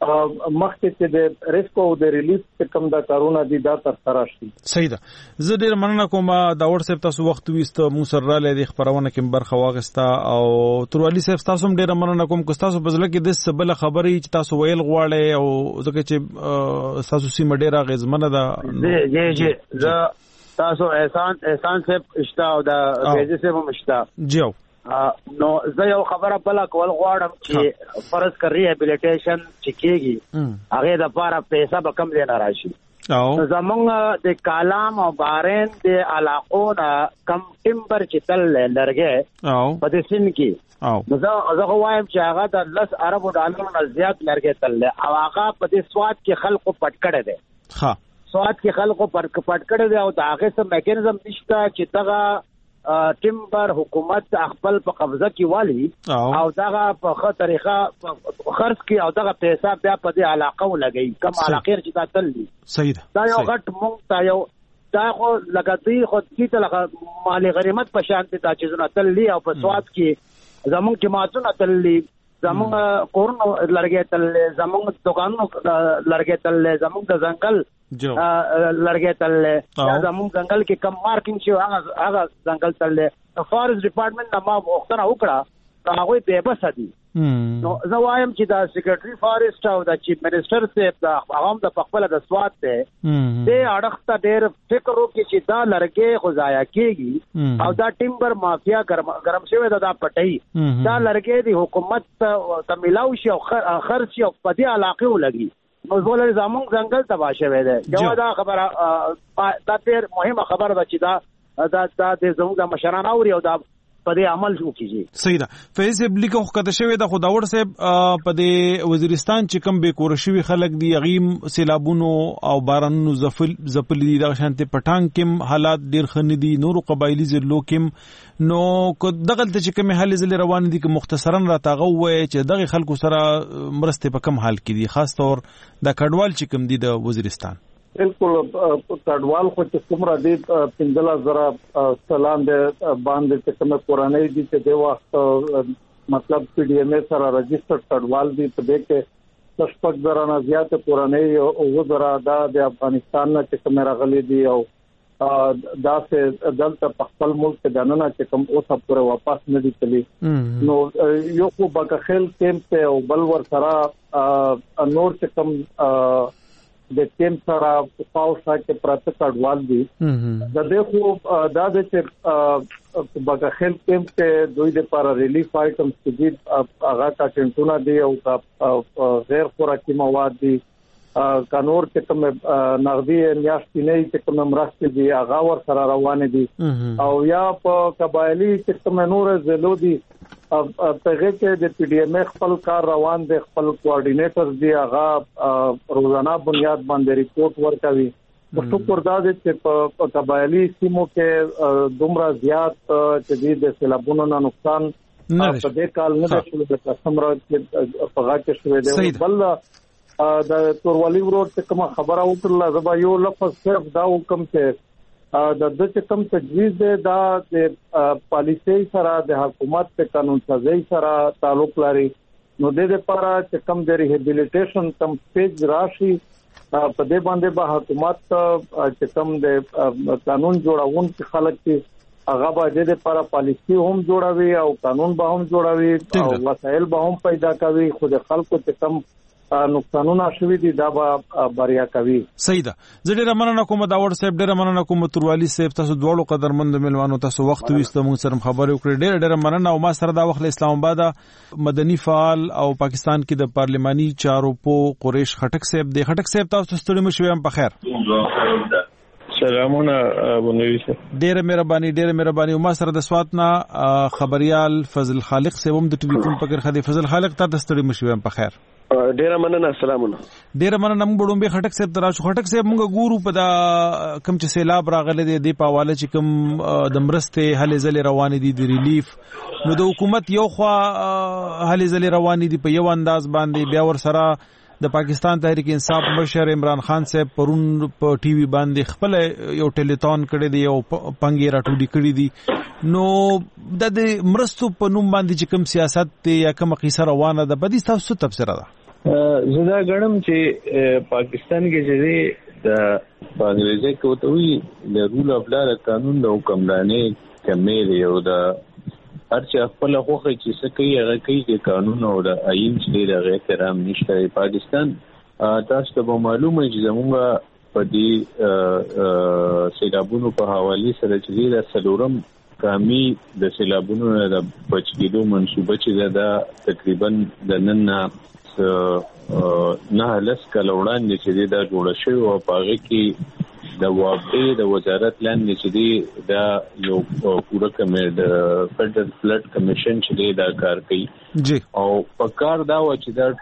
مخکې چې د ریسک او د ریلیف چې کوم دا کارونه دي دا تر سره شي. صحیح ده. زه ډیر مننه کوم دا ورسې تاسو وخت وست مو سره را لید خبرونه کې برخه واغستا او تروالی صاحب تاسو هم ډیر مننه کوم که تاسو په ځل کې د سبل خبري چې تاسو ویل غواړئ او ځکه چې تاسو سیمه ډیر غیزمنه ده جی زه تاسو احسان صاحب اشتا او دا بیجه صاحب هم اشتا جیو نو زه یو خبره بل کول غواړم چې فرض کړی ریهابیلیټیشن چې کېږي هغه د لپاره پیسې به کم دی نه راشي زمونږ د کالام او بارین د علاقو نه کم ټیمبر چې تل لرګي په دې سین کې نو زه وایم چې هغه د 10 ارب ډالر نه زیات لرګي تل او هغه په دې سواد کې خلکو پټ کړي دي سواد کې خلکو پټ کړي دي او دا هغه څه میکانیزم نشته چې دغه ټیمبر حکومت خپل په قبضه کې والی او دغه په ښه طریقه خرڅ کې او دغه پیسې بیا په دې علاقه ولګي کوم علاقې چې تاتل دي صحیح دا یو غټ مونږ تا یو دا خو لګاتي خو کې ته لګ مالی غریمت په شان ته چیزونه تللی او په سواد کې زمونږ جماعتونه تللی زمونږ کورن لړګې تل زمونږ دکانونو لړګې تل زمونږ د ځنګل لړګې تل زمونږ ځنګل کې کم مارکینګ شو هغه ځنګل تل فارست ډپارټمنټ ما وختونه وکړه هغه به بس دي نو زه وایم چې دا سیکریټري فارست او د چیف منسٹر صاحب د عوام د خپل د سواد ته د اړخته ډېر فکر وکړي چې دا لړګې غزایا کېږي او دا ټیمبر مافیا ګرم شوی دا پټي دا لړګې د حکومت ته ملاو شي او خرڅ او په دې علاقې ولګي نو زول زمونږ ځنګل تباہ شوی دی یو دا خبره دا ډېر مهمه خبره ده چې دا د زموږ د مشرانو اوري او دا په دې عمل وکړي. صحیح ده. فیض ابلیک خو کته شوی د خداور صاحب په دې وزیرستان چې کم به کور شوی خلک دی غیم سیلابونو او بارانونو زپل دي د شانته پټان کې حالات ډیر خنې دي نورو قبایلی ضلعو کې نو کو دغه چې کوم حل زل روان دي که مختصرا را تاغه وای چې دغه خلکو سره مرسته په کم حال کې دي خاص طور د کډوال چې کوم دي د وزیرستان بالکل کډوال خو چې کومره دي 15000 سلام دې باندې چې کومه قرانه دي چې د وخت مطلب پی ډی ایم ای سره رجسټرډ کډوال دي په دې کې تشپک درانه زیات قرانه او وزرا د افغانستان نه چې کومه راغلي دي او دا سه دلته په خپل ملک کې دننه چې کوم اوسه پورې واپس نه دي تللی نو یو خو بکخیل کیمپ ته او بل ور سره نور چې کوم د ټیم سره پاوښه کې پراته کډوال دي د دې خو دا د بغاخل کیمپ ته دوی د لپاره ریلیف آیټمز کې هغه کا ټینټونه دي او غیر خوراکي مواد دي کانور چې کوم نغدي میاشتې نه چې کوم مرستې دي هغه ور سره روان دي او یا په قبایلی چې کوم نور زلو دي هغه کې د پی ډی ایم خپل کار روان دي خپل کوارډینیټر دي هغه روزانه بنیاد باندې ریپورت ورکوي او شکر دا دي چې په قبایلی سیمو کې دومره زیات چې د سیلابونو نه نقصان په دې کال نه شول د قسم را چې په غاټه شوې ده بل د توروالی ورور ته کوم خبره وکړه زبا یو لفظ صرف دا حکم ته د دې کوم تجویز دی دا د پالیسي سره د حکومت په قانون سازي سره تعلق لري نو د دې لپاره چې کوم د ریهابیلیټیشن کم سټیج راشي په دې باندې به حکومت چې کوم د قانون جوړون کې خلک چې هغه به د لپاره پالیسی هم جوړوي او قانون به هم جوړوي او وسایل به هم پیدا کوي خو د خلکو چې کوم نقصانونه شوي دي دا به بریا کوي. صحیح ده. زه ډیره مننه کوم دا وړ صاحب، ډیره مننه کوم تروالي صاحب، تاسو دواړو قدرمند ملوانو تاسو وخت ویسته موږ سره خبرې وکړې، ډیره مننه. او ما سره دا وخت اسلام آباد مدني فعال او پاکستان کې د پارلماني چارو په قریش خټک صاحب دی. خټک صاحب تاسو ستړي مشوي هم په خیر. سلامونه ابونوي صاحب. ډیره مهرباني. او ما سره د سواتنا خبريال فضل خالق صاحب هم د ټلیفون پکې خدي. فضل خالق تاسو ستړي مشوي هم په خیر. ډیره مننه. سلامونه. ډیره مننه. موږ بډومبه خټک صاحب تراشو. خټک صاحب موږ ګورو په دا کم چې سیلاب راغله د په حواله چې کوم د مرسته هلې ځلې روان دي د ریلیف، نو د حکومت یو خوا هلې ځلې روان دي په یو انداز باندې، بیا ور سره د پاکستان تحریک انصاف مشر عمران خان صاحب پرون په ټي وي باندې خپل یو ټیلیتون کړی دی او پنګي راټولې کړی دي. نو د مرستو په نوم باندې چې کوم سیاست یا کوم قصه روانه ده، بدی تاسو تفسیر ده؟ زدا غړم چې پاکستان کې چې د انګریزي کوتوي د رول اف لا قانون د حکمرانۍ کمیل یو د هرچا خپل خوخه چې څه کوي هغه کوي د قانون او د آئین چې د احترام نشته. پاکستان تاسو ته معلومه چې زموږ په دې سیلابونو په حواله سره چې د سلورم کامی د سیلابونو د بچیدو منسوبه چې دا تقریبا د نن نه لس کال وړاندې چې دا جوړ شوی او پاغه کې د وابطې د وزارت لاندې چې دی دا یو پوره کمیټه د فدرل فلډ کمیشن چې دا کار کوي جی. او په کار دا و چې دا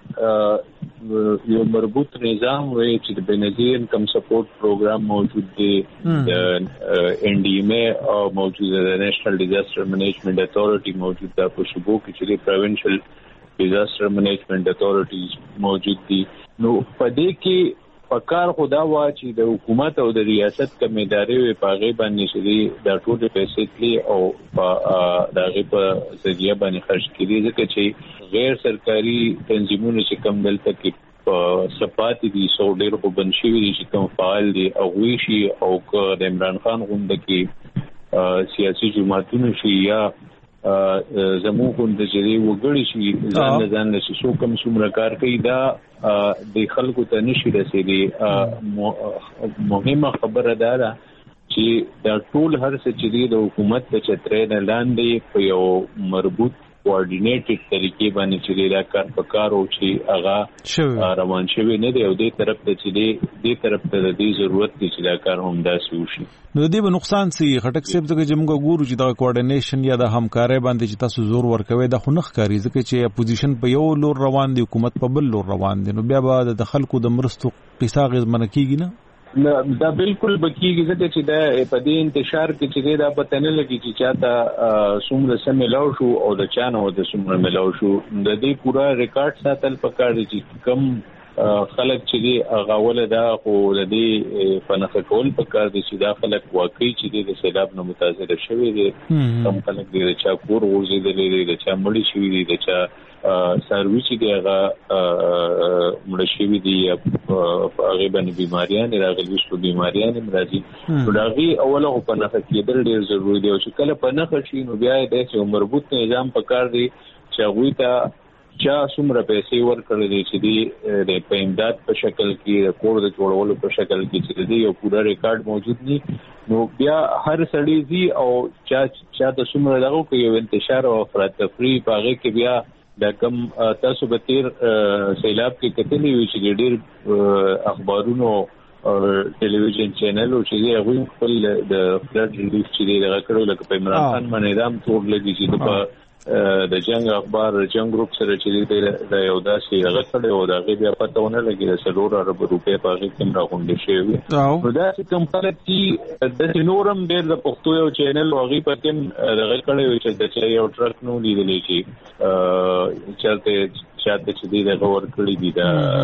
ټول یو مربوط نظام وي چې د بنظیر انکم سپورټ پروګرام موجود دی، د NDMA او موجود د نېشنل ډیزاستر منیجمنت اتھارټي موجود ده، په شبو کې چې پروینشل ډیزاستر منیجمنت اتھارټیز موجود دي. نو په دې کې پکار خدا وا چې د حکومت او د ریاست کمیداري وي پاغه باندې چې دا ټول پیسې تلی او دغه په ذریعہ باندې خرج کړي، ځکه چې غیر سرکاري تنظیمونه چې کم دلته کې صفات دي سو ډېر په بنشوي دي چې کوم فعال دي او ویشي او د عمران خان غونډه کې سیاسي جماعتونه شي یا زموږ غونډه چې وګړي شي ځان له شو کوم څومره کار کوي دا د خلکو ته نشي رسیدي. مهمه خبره ده چې دا ټول هر څه چې د حکومت د چترې نه لاندې په یو مربوط کوارډینیټډ طریقې باندې چې دا کار پکارو چې هغه روان شوی نه دی او دې طرف ته چې دې طرف ته د ضرورت دي چې دا کار هم داسې وشي. نو دې به نقصان سي خټک صاحب ته چې موږ ګورو چې دا کوارډینیشن یا د همکارۍ باندې چې تاسو زور ورکوي دا خو نه ښکاري، ځکه چې اپوزیشن په یو لور روان دي حکومت په بل لور روان دي، نو بیا به د خلکو د مرستو قصه غزمنه کیږي نه؟ دا بالکل بکیږي، ځکه چې دا په دې انتشار کې چې دا پته نه لګي چې چاته څومره سم ملاو شو او د چانه او د څومره ملاو شو. د دې پورا ریکارډ ساتل پکار دي چې کم خلک چې دی غاوله دا خو د دې فنخ کول پکار دي چې دا خلک واقعي چې د سیلاب نه متاثر شوي دي، کم خلک دي چې کور ورزيدلې دي، چې مړی شوي دي، چې سروي چې دی هغه مړ شوي دي، هغه باندې بیماریان راغلي شو، بیماریان مرضی وداغي اوله په نخ کېدل ډیر ضروري دی او چې کله په نخ شي نو بیا د یو مربوط نظام پکار دي چې هغه ته چا څومره پیسې ورکړل دي چې دی د پیمداد په شکل کې د کور د جوړولو په شکل کې چې دی یو پورا ریکارډ موجود ني، نو بیا هر سړی زی او چا د څومره دغه کې یو انتشار او افراط تفریح پاغه کې بیا دا کم تاسو به تیر سیلاب کې کتلی وي چې ډېر اخبارونو او ټلویزیون چینل او چې هغه خپل د فلډ ریلیف چې دغه کړو لکه په عمران خان باندې دام ټول لګي چې د جنگ اخبار جنگ گروپ سره چې د یو داسې هغه کړي او دا غي بیا پتهونه لګي د سلور ارب روپے په هغه کې راغونډي شوی نو دا چې کوم خلک چې د نورم ډېر د پښتو یو چینل او غي په کې دغه کړي چې د یو ټرک نو لیدلې چې چاته چې دغه ور کړی دي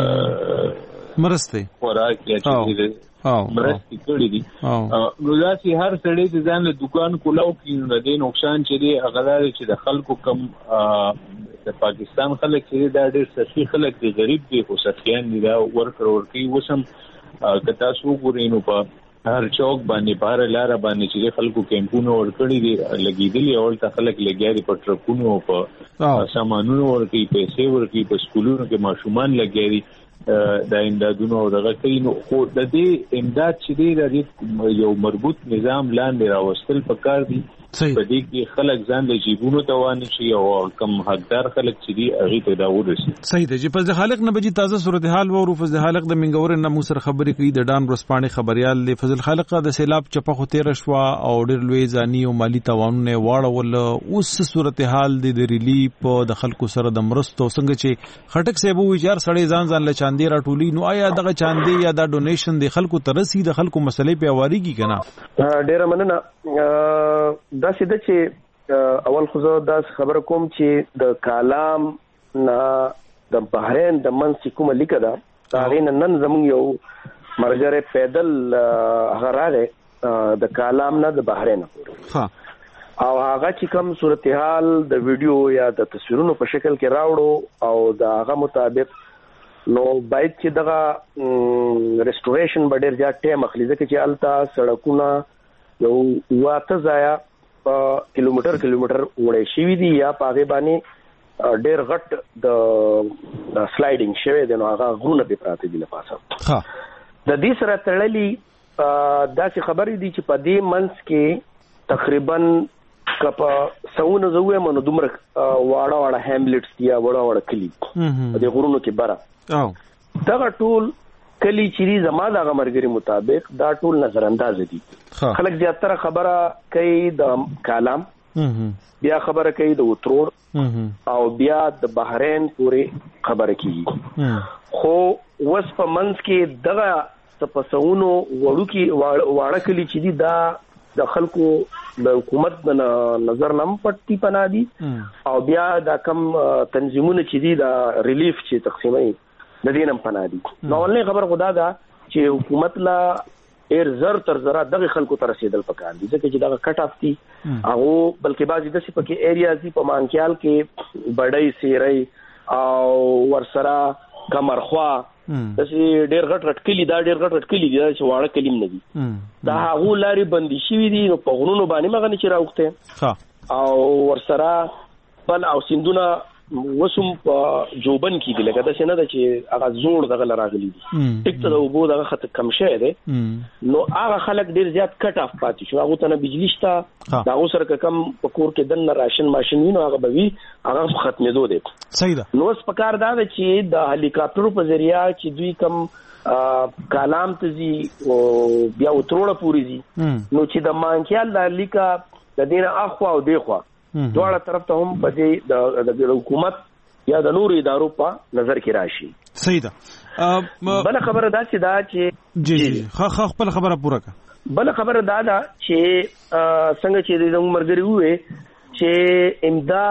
دا مرسته خوراک یا چې مرستې کړې دي نو دا چې هر سړی چې ځان له دکان کولاو کې نه دی نقصان چې دی هغه لري چې د خلکو کم د پاکستان خلک چې دا ډېر سخی خلک دي، غریب دي، خو سخیان دي، دا ورکړي وسم که تاسو ګورئ نو په هر چوک باندې بار لار باندې چې خلکو کیمپونو ورکړي دي لګیدلي او ته خلک لګیاري په ټرکونو په سامانونو ورکړي، پیسې ورکړي، په سکولونو کې ماشومان لګیاري د امدادونو دغه کوي. نو خو د دې امداد چې دی د یو مربوط نظام لاندې راوستل پکار دي په دې کې خلک ځان له جیبونو ته وانه شي او کم حقدار خلک چې دي هغه ته دا ورسي. صحیح دی چې فضل خالق نه بجې تازه صورتحال وو. فضل خالق د منګور نه مو سره خبرې کوي د ډان ورسپانې خبريال دی. فضل خالق د سیلاب چپه خو تیر شوا او ډېر لوی ځاني او مالی تاوانونه واړول. اوس صورتحال د ریلیف د خلکو سره د مرستو څنګه چې خټک سیبو ویچار سړی ځان له چاندي راټولي نو آیا دغه چاندي یا د ډونیشن د خلکو ترسي د خلکو مسلې په اواریږي کنه؟ ډېر مننه. دا سیده چې اول خو زه دا خبره کوم چې د کالام نه د بحرین د منځ کومه لیکه ده هغه نن زموږ یو مرګره پیدل غراله د کالام نه د بحرین پورې او هغه چې کوم صورتحال د ویډیو یا د تصویرونو په شکل کې راوړو او د هغه مطابق نو باید چې دغه ریسټوریشن ډېر زیات ټایم اخلي ځکه چې الته سړکونه یو واته ځای کیلومتر وړي شوی دی یا پاغه باندې ډېر غټ د سلایډینګ شوی دی نو هغه غرونه په پراته دي لپاسه. د دې سره تړلې داسې خبرې دي چې په دې منځ کې تقریبا کپا سونه زوې منو دومره واړه هیملټس دي واړه کلی د غرونو کې بره دغه ټول کلی چې زما د مرګري مطابق دا ټول نظر انداز دي. خلک زیاتره خبره کوي د کالام، بیا خبره کوي د وترور او بیا د بحرین پورې خبره کوي. خو وس په منځ کې دغه تپسونو واړه کلی چې دي دا د خلکو د حکومت د نظر نم پټي پنا دي او بیا دا کم تنظیمونه چې دي دا ریلیف چې تقسیمي د دینم پنا دي. نو ولې خبر خدا دا چې حکومت لا زر تر زرا دغه خلکو ته رسیدل پکار دي ځکه چې دا کټ اف دي او بلکې بعضی د سپکه ایریاز دي په مانکیال کې بډای سیری او ورسره کمرخوا داسې ډېر غټ کلی دا ډېر غټ کلی دی چې واړه کلیم نه دي دا هغه لاري بندي شوی دي نو په غرونو باندې مغني چې راوخته او ورسره بل او سندونه وسم په جوبن کې دي لکه دا څنګه ده چې هغه زوړ دغه راغلي دي ټیک ته د وبو دغه خط کم شه دي نو هغه خلک ډېر زیات کټ اف پاتې شو. هغه ته نه بجلی شته دا اوسره کم په کور کې دن راشن ماشين وینو هغه به وي هغه ختمېدو دي. صحیح ده. نو اس پکار دا چې د هلیکاپټرو په ذریعہ چې دوی کم کالام ته زی او بیا وتروړه پوری زی نو چې د مانکیال د لیکا د دینه اخوا او دیخوا دواړه طرف ته هم په د حکومت یا د نورو ادارو په نظر کې راشي. صحیح ده. بل خبره دا چې جی خپل خبره پوره کړه. بل خبره دا چې څنګه چې د مرګري وې چې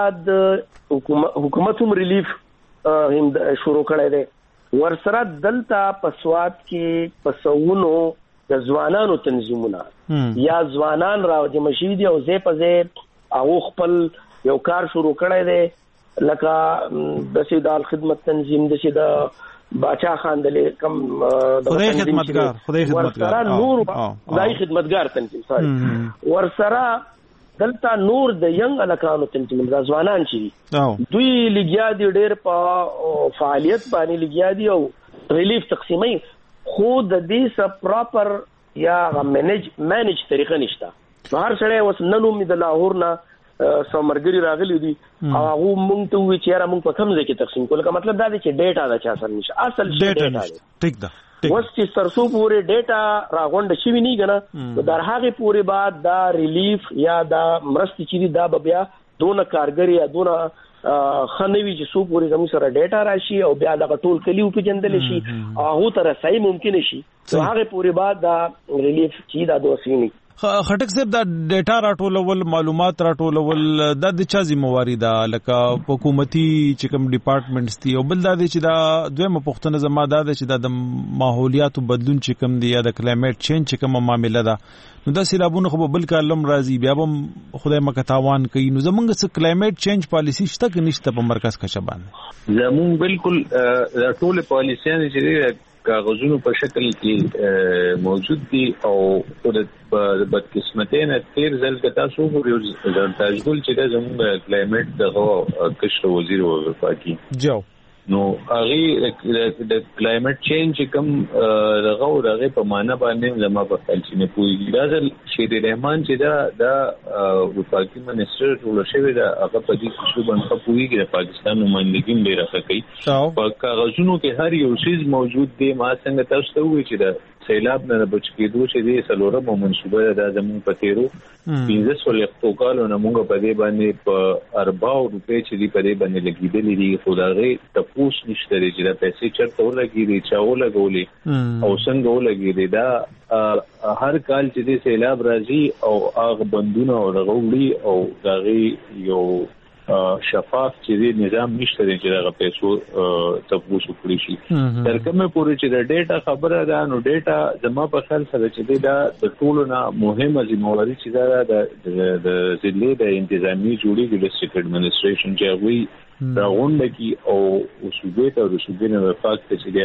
امداد حکومت هم ریلیف شروع کړی دی ورسره دلته په سواد کې په سونو د ځوانانو تنظیمونه یا ځوانان راځي مشي دي او زه په زه او خپل یو کار شروع کړی دی لکه د سیدال خدمت تنظیم د سیدا باچا خان د کم خدای خدمتګار نور دای خدمتګار تنظیم ساري ورسره دلته نور د ینګ الکانو تنظیم د ځوانان چې دوی لګیا دي ډېر په فعالیت باندې لګیا دي او ریلیف تقسیمي خو د دې سب پراپر یا مانج طریقه نشته. هر سړی وس نن امید د لاهور نه سمرګری راغلی دي او هغه مونږ ته وی چې را مونږ په کوم ځای کې تقسیم کول کا مطلب دا دی چې ډیټا دا چا سره نشه اصل ډیټا دی. ټیک ده. وس چې سرسو پورې ډیټا راغونډ شوی نه غنه در هغه پورې بعد دا ریلیف یا دا مرستې چې دا بیا دونه کارګری یا دونه خنوي چې سو پورې زموږ سره ډیټا راشي او بیا دا ټول کلیو په جندل شي هغه تر صحیح ممکن شي هغه پورې بعد دا ریلیف چې دا دوسینی خټک صاحب دا ډیټا راټولول معلومات راټولول د چا ذمہواری ده لکه حکومتي چې کوم ډپارټمنټس دي او بل دا چې دا دویمه پوښتنه زما دا ده چې د ماحولیاتو بدلون چې کوم دی یا د کلایمټ چینج چې کومه معاملې ده نو دا سیلابونه خو بل کالم راځي بیا به خدای مکه تاوان کوي نو زمونږ څه کلایمټ چینج پالیسی شته کې نشته په مرکز کچه باندې زمون بالکل ټول پالیسیان چې کاغذونو په شکل کې موجود دي او د بدقسمتۍ نه تیر ځل کې تاسو وګورئ د تاجګل چې د زموږ کلایمټ دغه کشر وزیر وفاقي جو نو هغه د کلایمټ چینج کوم دغه په معنا باندې زما په خیال چې نه پوهیږي دا ځل شهید رحمان چې دا وفاقي منسټر ټول شوی دا هغه په دې څه باندې پوهیږي د پاکستان نمائندګي ډیره کوي په کاغذونو کې هر یو شی موجود دی ما څنګه تاسو ته وایي چې دا سیلاب نه بچ کېدو چې دې سلورمه منصوبه د زمون په تیرو 1500 کالو نه موږ په دې باندې په ارباو روپے چې دې په دې باندې لګیدلې دي خدای تپوس نشته چې دا پیسې چرته ولګېږي چا ولګولې او څنګه ولګېږي دا هر کال چې دې سیلاب راځي او هغه بندونه او غوړي او دغه یو شفاف چې نظام نشته چې هغه پیسو تپوس وکړي شي تر کومه پورې چې د ډیټا خبره ده نو ډیټا زما په خیال سره چې دا د ټولو نه مهمه ذمہواری چې دا د ضلع د انتظامی جوړې د ډیسټریکټ ایڈمنسټریشن چې وی دا غونډه کې او صوبې ته د صوبې نه وفاق ته چې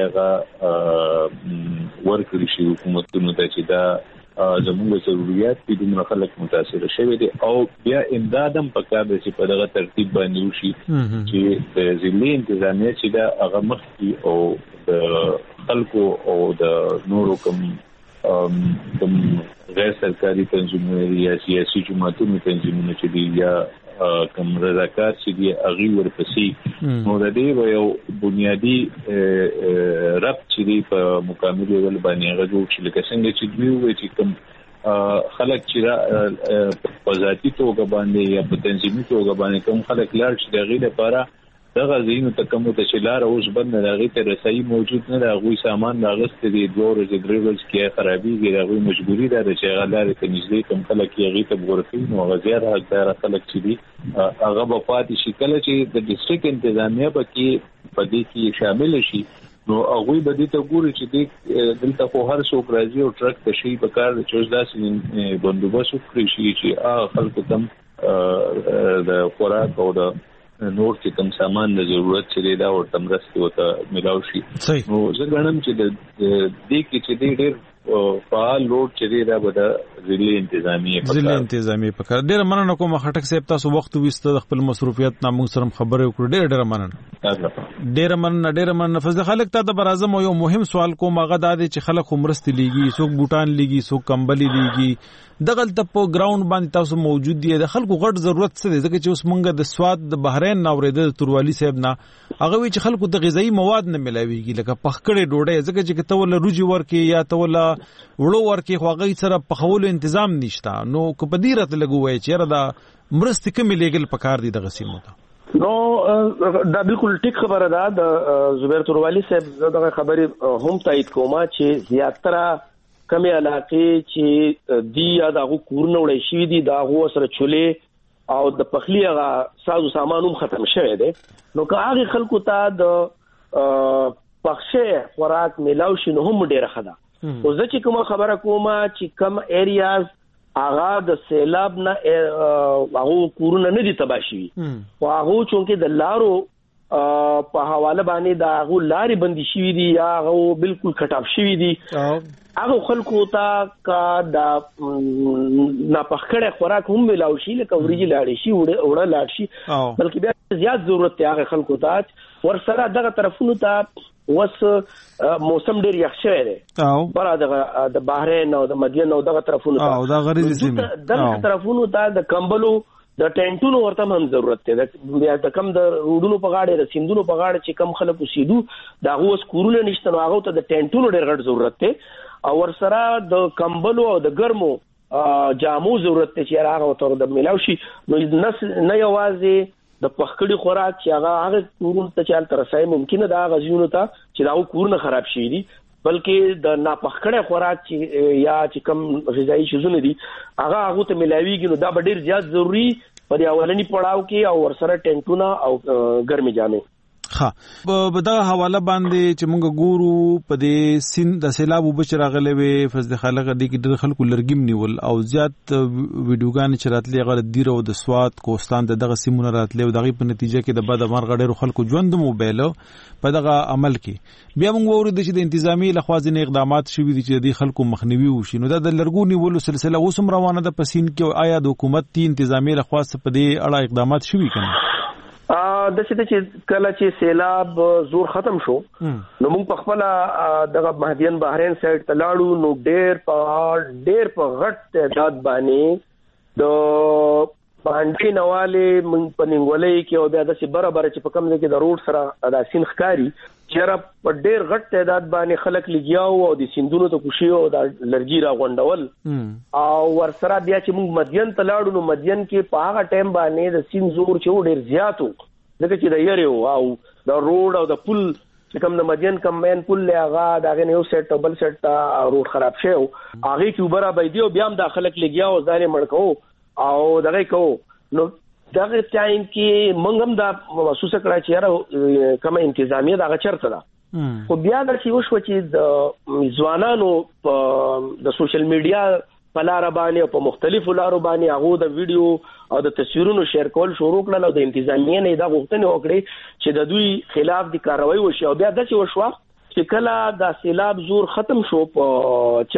هغه ورکړي شي حکومتونو ته چې دا زموږ ضرورت دي د خلک متاثر شوي دي او بیا امدادم پکار دي چې په دغه ترتیب باندې وشي چې د ضلع انتظامیه چې دا هغه مخکي او د خلکو او د نورو کوم غیر سرکاري تنظیمونو یا سیاسي جماعتونو تنظیمونو چې دي یا کوم رضاکار چې دی اغي ورپسې نو د دې یو بنیادی رب چې دی په مکمل ول باندې هغه جوړ شي لکه څنګه چې دوی وایي چې کوم خلک چې په ذاتي توګه باندې یا په تنظیمي توګه باندې کوم خلک لار چې دغه لپاره دغه زینو تکمو ته شلار اوس بند دغه ته رسایي موجود نه راغوي سامان راغست دي دوه ورځې درې ورځې کې خرابېږي راغوي مجبوری ده چې هغه لارې ته نږدې کوم خلک یې غي ته ورفي نو هغه زیات حقدار خلک چې دي هغه په پاتې شي کله چې د ډیسټریکټ انتظامیه په دې کې شامل شي نو هغه به دې ته ګوري چې دلته خو هر څوک راځي او ټرک ته شي په کار چې داسې بندوبست وکړي شي چې خلکو تم د خوراک او د نور چې کوم سامان د ضرورت چې دا ورته مرستې وته ملاو شي نو زه غواړم چې د دې کې چې ډېر فعال لوډ چې دا به د ضلع انتظامیه په کار ډېر مننه کوم خټک صاحب تاسو وخت وسته د خپل مصروفیت نامو سره خبرې وکړو ډېر مننه فضل خالق ته د برازم یو مهم سوال کوم هغه دا دی چې خلک عمرست لیږي څوک بوټان لیږي څوک کمبلي لیږي دغه په ګراوند باندې تاسو موجود دي د خلکو غټ ضرورت څه دی ځکه چې اوس مونږ د سواد د بحرین ناوریده د توروالی صاحب نه هغه وی چې خلکو د غذایی مواد نه ملاويږي لکه پخکړې ډوډۍ ځکه چې تول روجي ورکي یا تول وړو ورکي خو هغه سره پخولو تنظیم نشته نو کو پدیرت لګوي چې را د مرستې کمی لیګل پکار دي د غسیمو ته نو دا بالکل ټیک خبره ده د زبیر توروالی صاحب دغه خبرې هم تایید کومه چې زیاتره کمی علاقې چې دی یا دغه کورونه وړي شي دي دغه سره چولې او د پخلی هغه سازو سامانوم ختم شوی دی نو که هغه خلکو ته د پخشه خوراک ملاو شي نو هم ډیره خده او زه چې کومه خبره کومه چې کم ایریاز هغه د سیلاب نه هغه کورونه نه دي تباشي او هغه چونکه د لارو په حواله باندې دا هغه لارې بندي شي دي یا هغه بالکل کټاف شي دي هغه خلکو ته کا دا ناپخړه خوراک هم ملاو شي لکه وريجي لاړ شي وړه لاړ شي بلکې بیا زیات ضرورت دی هغه خلکو ته ورسره دغه طرفونو ته وس موسم ډیر یخ شوی دی پر د بحرین او د مدین او دغه طرفونو ته او دا غریزي سیمه دغه طرفونو ته د کمبلو د ټینټونو ورته هم ضرورت دی د کم د روډونو په غاړه د سیندونو په غاړه چې کم خلک وسیدو دا غوس کورونه نشته نو هغه ته د ټینټونو ډیر غټ ضرورت دی او ورسره د کمبلو او د ګرمو جامو ضرورت دی چې هغه تر د ملاو شي نو نه یوازې د پخکړی خوراک چې هغه کورونه ته چال تر سای ممکنه دا غزيونو ته چې دا کورونه خراب شي دي بلکې د ناپخکړه خوراک چې یا چې کم غذایی شیزونه دي هغه ته ملاويږي نو دا ډیر زیات ضروری په اولنی پړاو کې او ورسره ټینټونه او ګرمي جامې. ها په دا حواله باندې چې موږ ګورو په دې سین د سیلاب وبچ راغلي وي فزد خلک د کې د خلکو لرګیم نیول او زیات ویډیوګان چې راتلې غل دیره او د سواد کوستان دغه سیمونه راتلې او دغه په نتیجه کې د بد امر غډېرو خلکو ژوند موبایل په دغه عمل کې بیا موږ ورته چې د انتظامی لخوا ځینې اقدامات شوي دي چې د خلکو مخنیوي وشي نو د لرګو نیولو سلسله اوسم روانه ده په سین کې آیا د حکومت تی انتظامی لخوا په دې اړه اقدامات شوي کنه؟ د چې کله چې سیلاب زور ختم شو نو موږ په خپل دغه مهدیان بحرین سایډ ته لاړو نو ډېر په غټ تعداد باندې د باندې نواله موږ په نیولې کې او بیا د برابر چې په کوم ځای کې د روډ سره د سین ښکاری چې په ډېر غټ تعداد باندې خلک لګیاو او د سیندونو ته کوشي او د لرګي را غونډول او ورسره بیا چې موږ مدین ته لاړو نو مدین کې په هغه ټایم باندې د سین زور چې ډېر زیاتو ځکه چې د یریو او د روډ او د پل چې کوم د مدین کمباین پل لغه دغه یو سیټ بل سیټ روډ خراب شو هغه کې وبره بيدیو بیا هم د خلک لګیاو ځانې مړکو او دغه کو نو دغه ټایم کې موږ هم دا محسوس کړای چې یاره کومه انتظامیه دغه چرته ده خو بیا د چې وشو چې د ځوانانو د سوشل میډیا په لار باندې په مختلفو لارو باندې هغه د ویډیو او د تصویرونو شیر کول شروع کړل او د انتظامیه نه دا غوښتنه وکړي چې د دوی خلاف د کاروایی وشي او بیا د څه وشو چې کله د سیلاب زور ختم شو په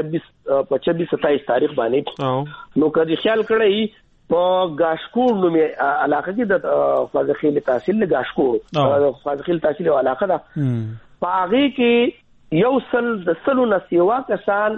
26-27 تاریخ باندې نو کدي خیال کړی په گاشکور نومې علاقه کې د فاضل تحصیل گاشکور فاضل تحصیل علاقه ده په هغه کې یو سل د سلو نسیوا کسان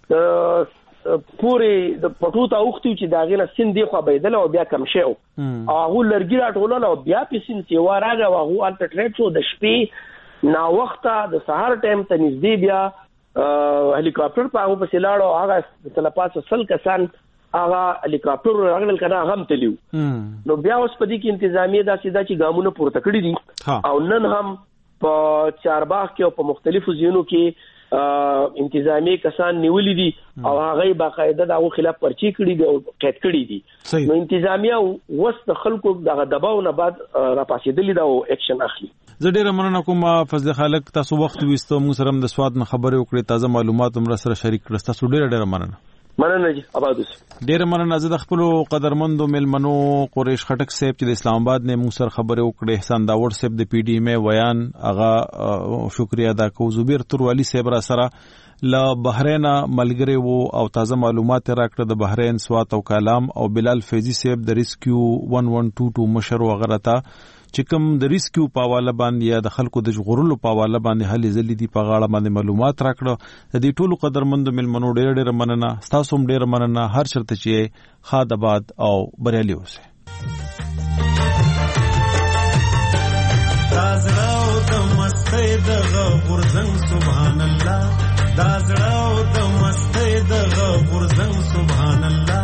پوری د پټوتا اوختي چې داغه نه سین دی خو بيدل او بیا کم شو هغه لرګي راټولل او بیا په سین سیوا راغی او هغه الټریټ شو د شپې نا وخته د سهار ټایم ته نږدې بیا هلیکاپټر په هغه په سلاړو هغه تلپاس سل کسان هغه هلیکاپټر راغل کنه هم تلیو نو بیا اوس په دې کې انتظامیه دا سیده چې ګامونه پورته کړی دي او نن هم په چارباغ کې او په مختلفو ځینو کې انتظامی کسان نیولې دي او هغه باقاعده دغه خلاف پرچی کړی دي او قید کړی دي نو انتظامیه وست خلکو دغه دباو نه بعد را پاسېدلی دا او اکشن اخلي. زه ډیره مننه کوم فضل خالق تاسو وخت وستو موږ سره د سواد نه خبرې وکړې تازه معلومات هم سره شریک کړل تاسو ډیره مننه. مننه جی آباد ډیر مننه زه د خپل قدرمندو ملمنو قریش خټک صاحب چې د اسلام آباد نه موږ سره خبرې وکړې احسان داوود صاحب د پی ډی ایم ویان هغه شکریا ادا کوم زبیر توروالی صاحب را سره ل بحرین ملګری وو او تازه معلومات راکړه د بحرین سوات او کلام او بلال فیضی صاحب د ریسکیو 1122 مشر وغیرہ چې کوم د ریسکیو په حواله باندې یا د خلکو د ژغورلو په حواله باندې هلي ځلې دي په غاړه باندې معلومات راکړه د دې ټولو قدرمند ملمنو ډېر مننه تاسو هم ډېر مننه هر چرته چې خاد آباد او بریالي اوسه. دازړو د مستۍ د غورځنګ سبحان الله دازړو د مستۍ د غورځنګ سبحان الله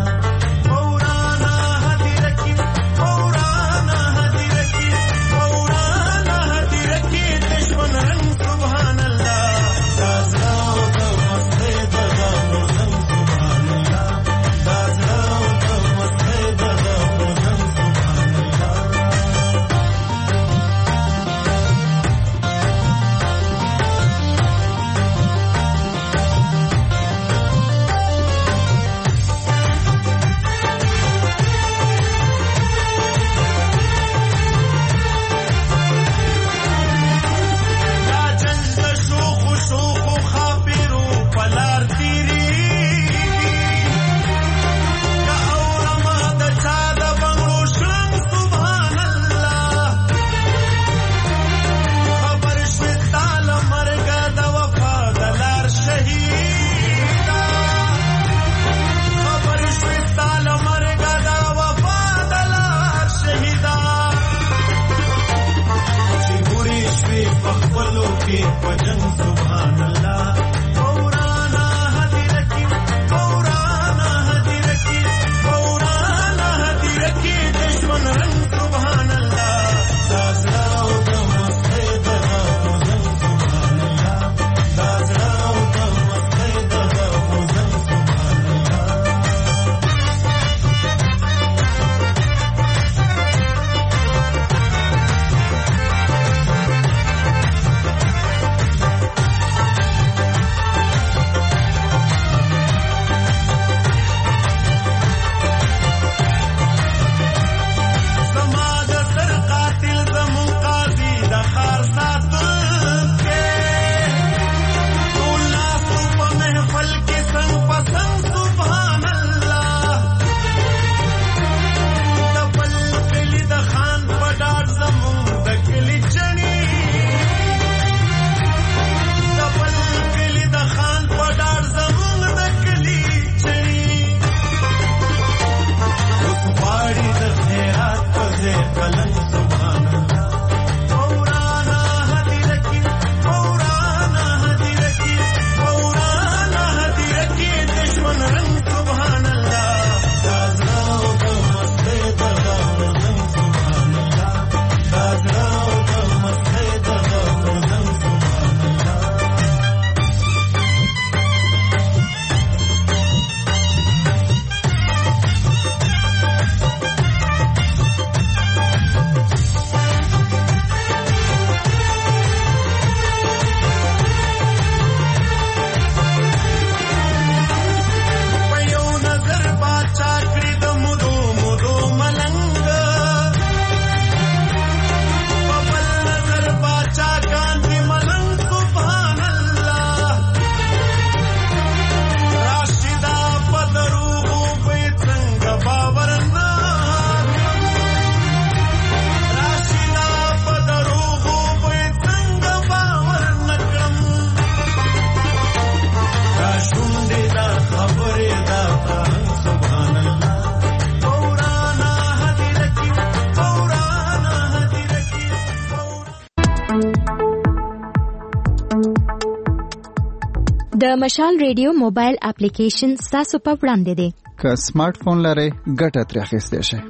د مشال ریډیو موبایل اپلیکیشن تاسو په وړاندې دی. که سمارټ فون لرئ ګټه ترې اخیستی شئ.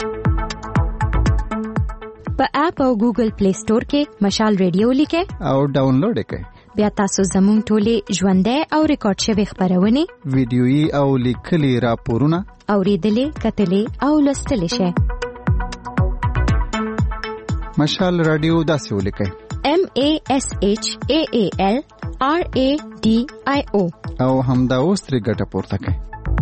په اپ او ګوګل پلی سٹور کې مشال ریډیو لیکئ او ډاونلوډ یې کړئ. بیا تاسو زموږ ټولې ژوندۍ او ریکارډ شوې خبرونه، ویډیويي او لیکلي راپورونه اوریدلې، کتلې او لوستلې شئ. مشال رادیو داسې ولیکئ: MASHAALRADIO او همدا اوس ترې ګټه پورته کړئ.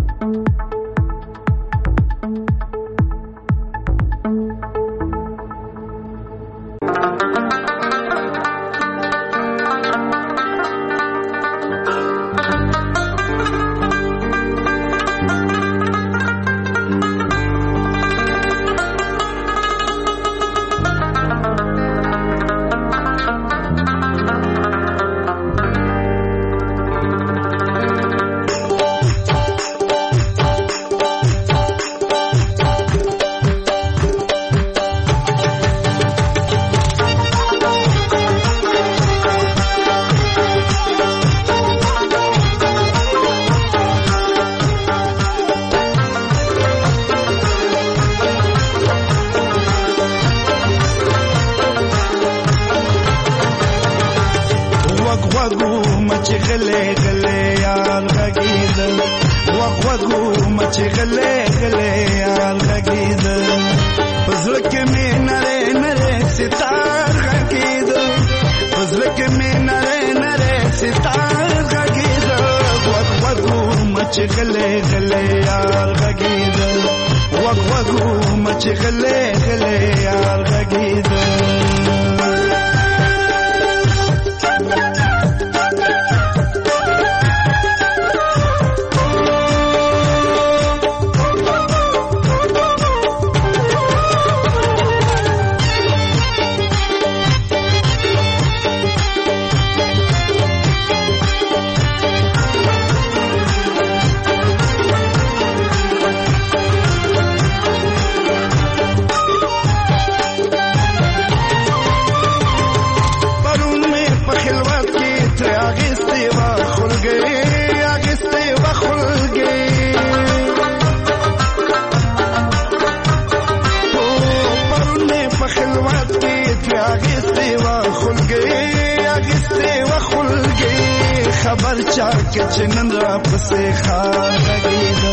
خبر چا کې چنن را پسې خار غږید،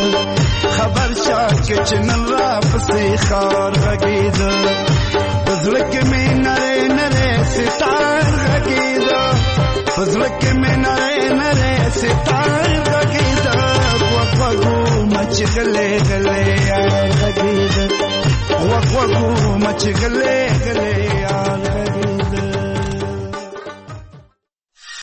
خبر چا کې چنن را پسې خار غږید، پزړه کې مې نره نره ستار غږید، پزړه کې مې نره نره ستار غږید، وقوقو مچ غلې غلې یار غږید، وقوقو مچ غلې غلې یار غږید.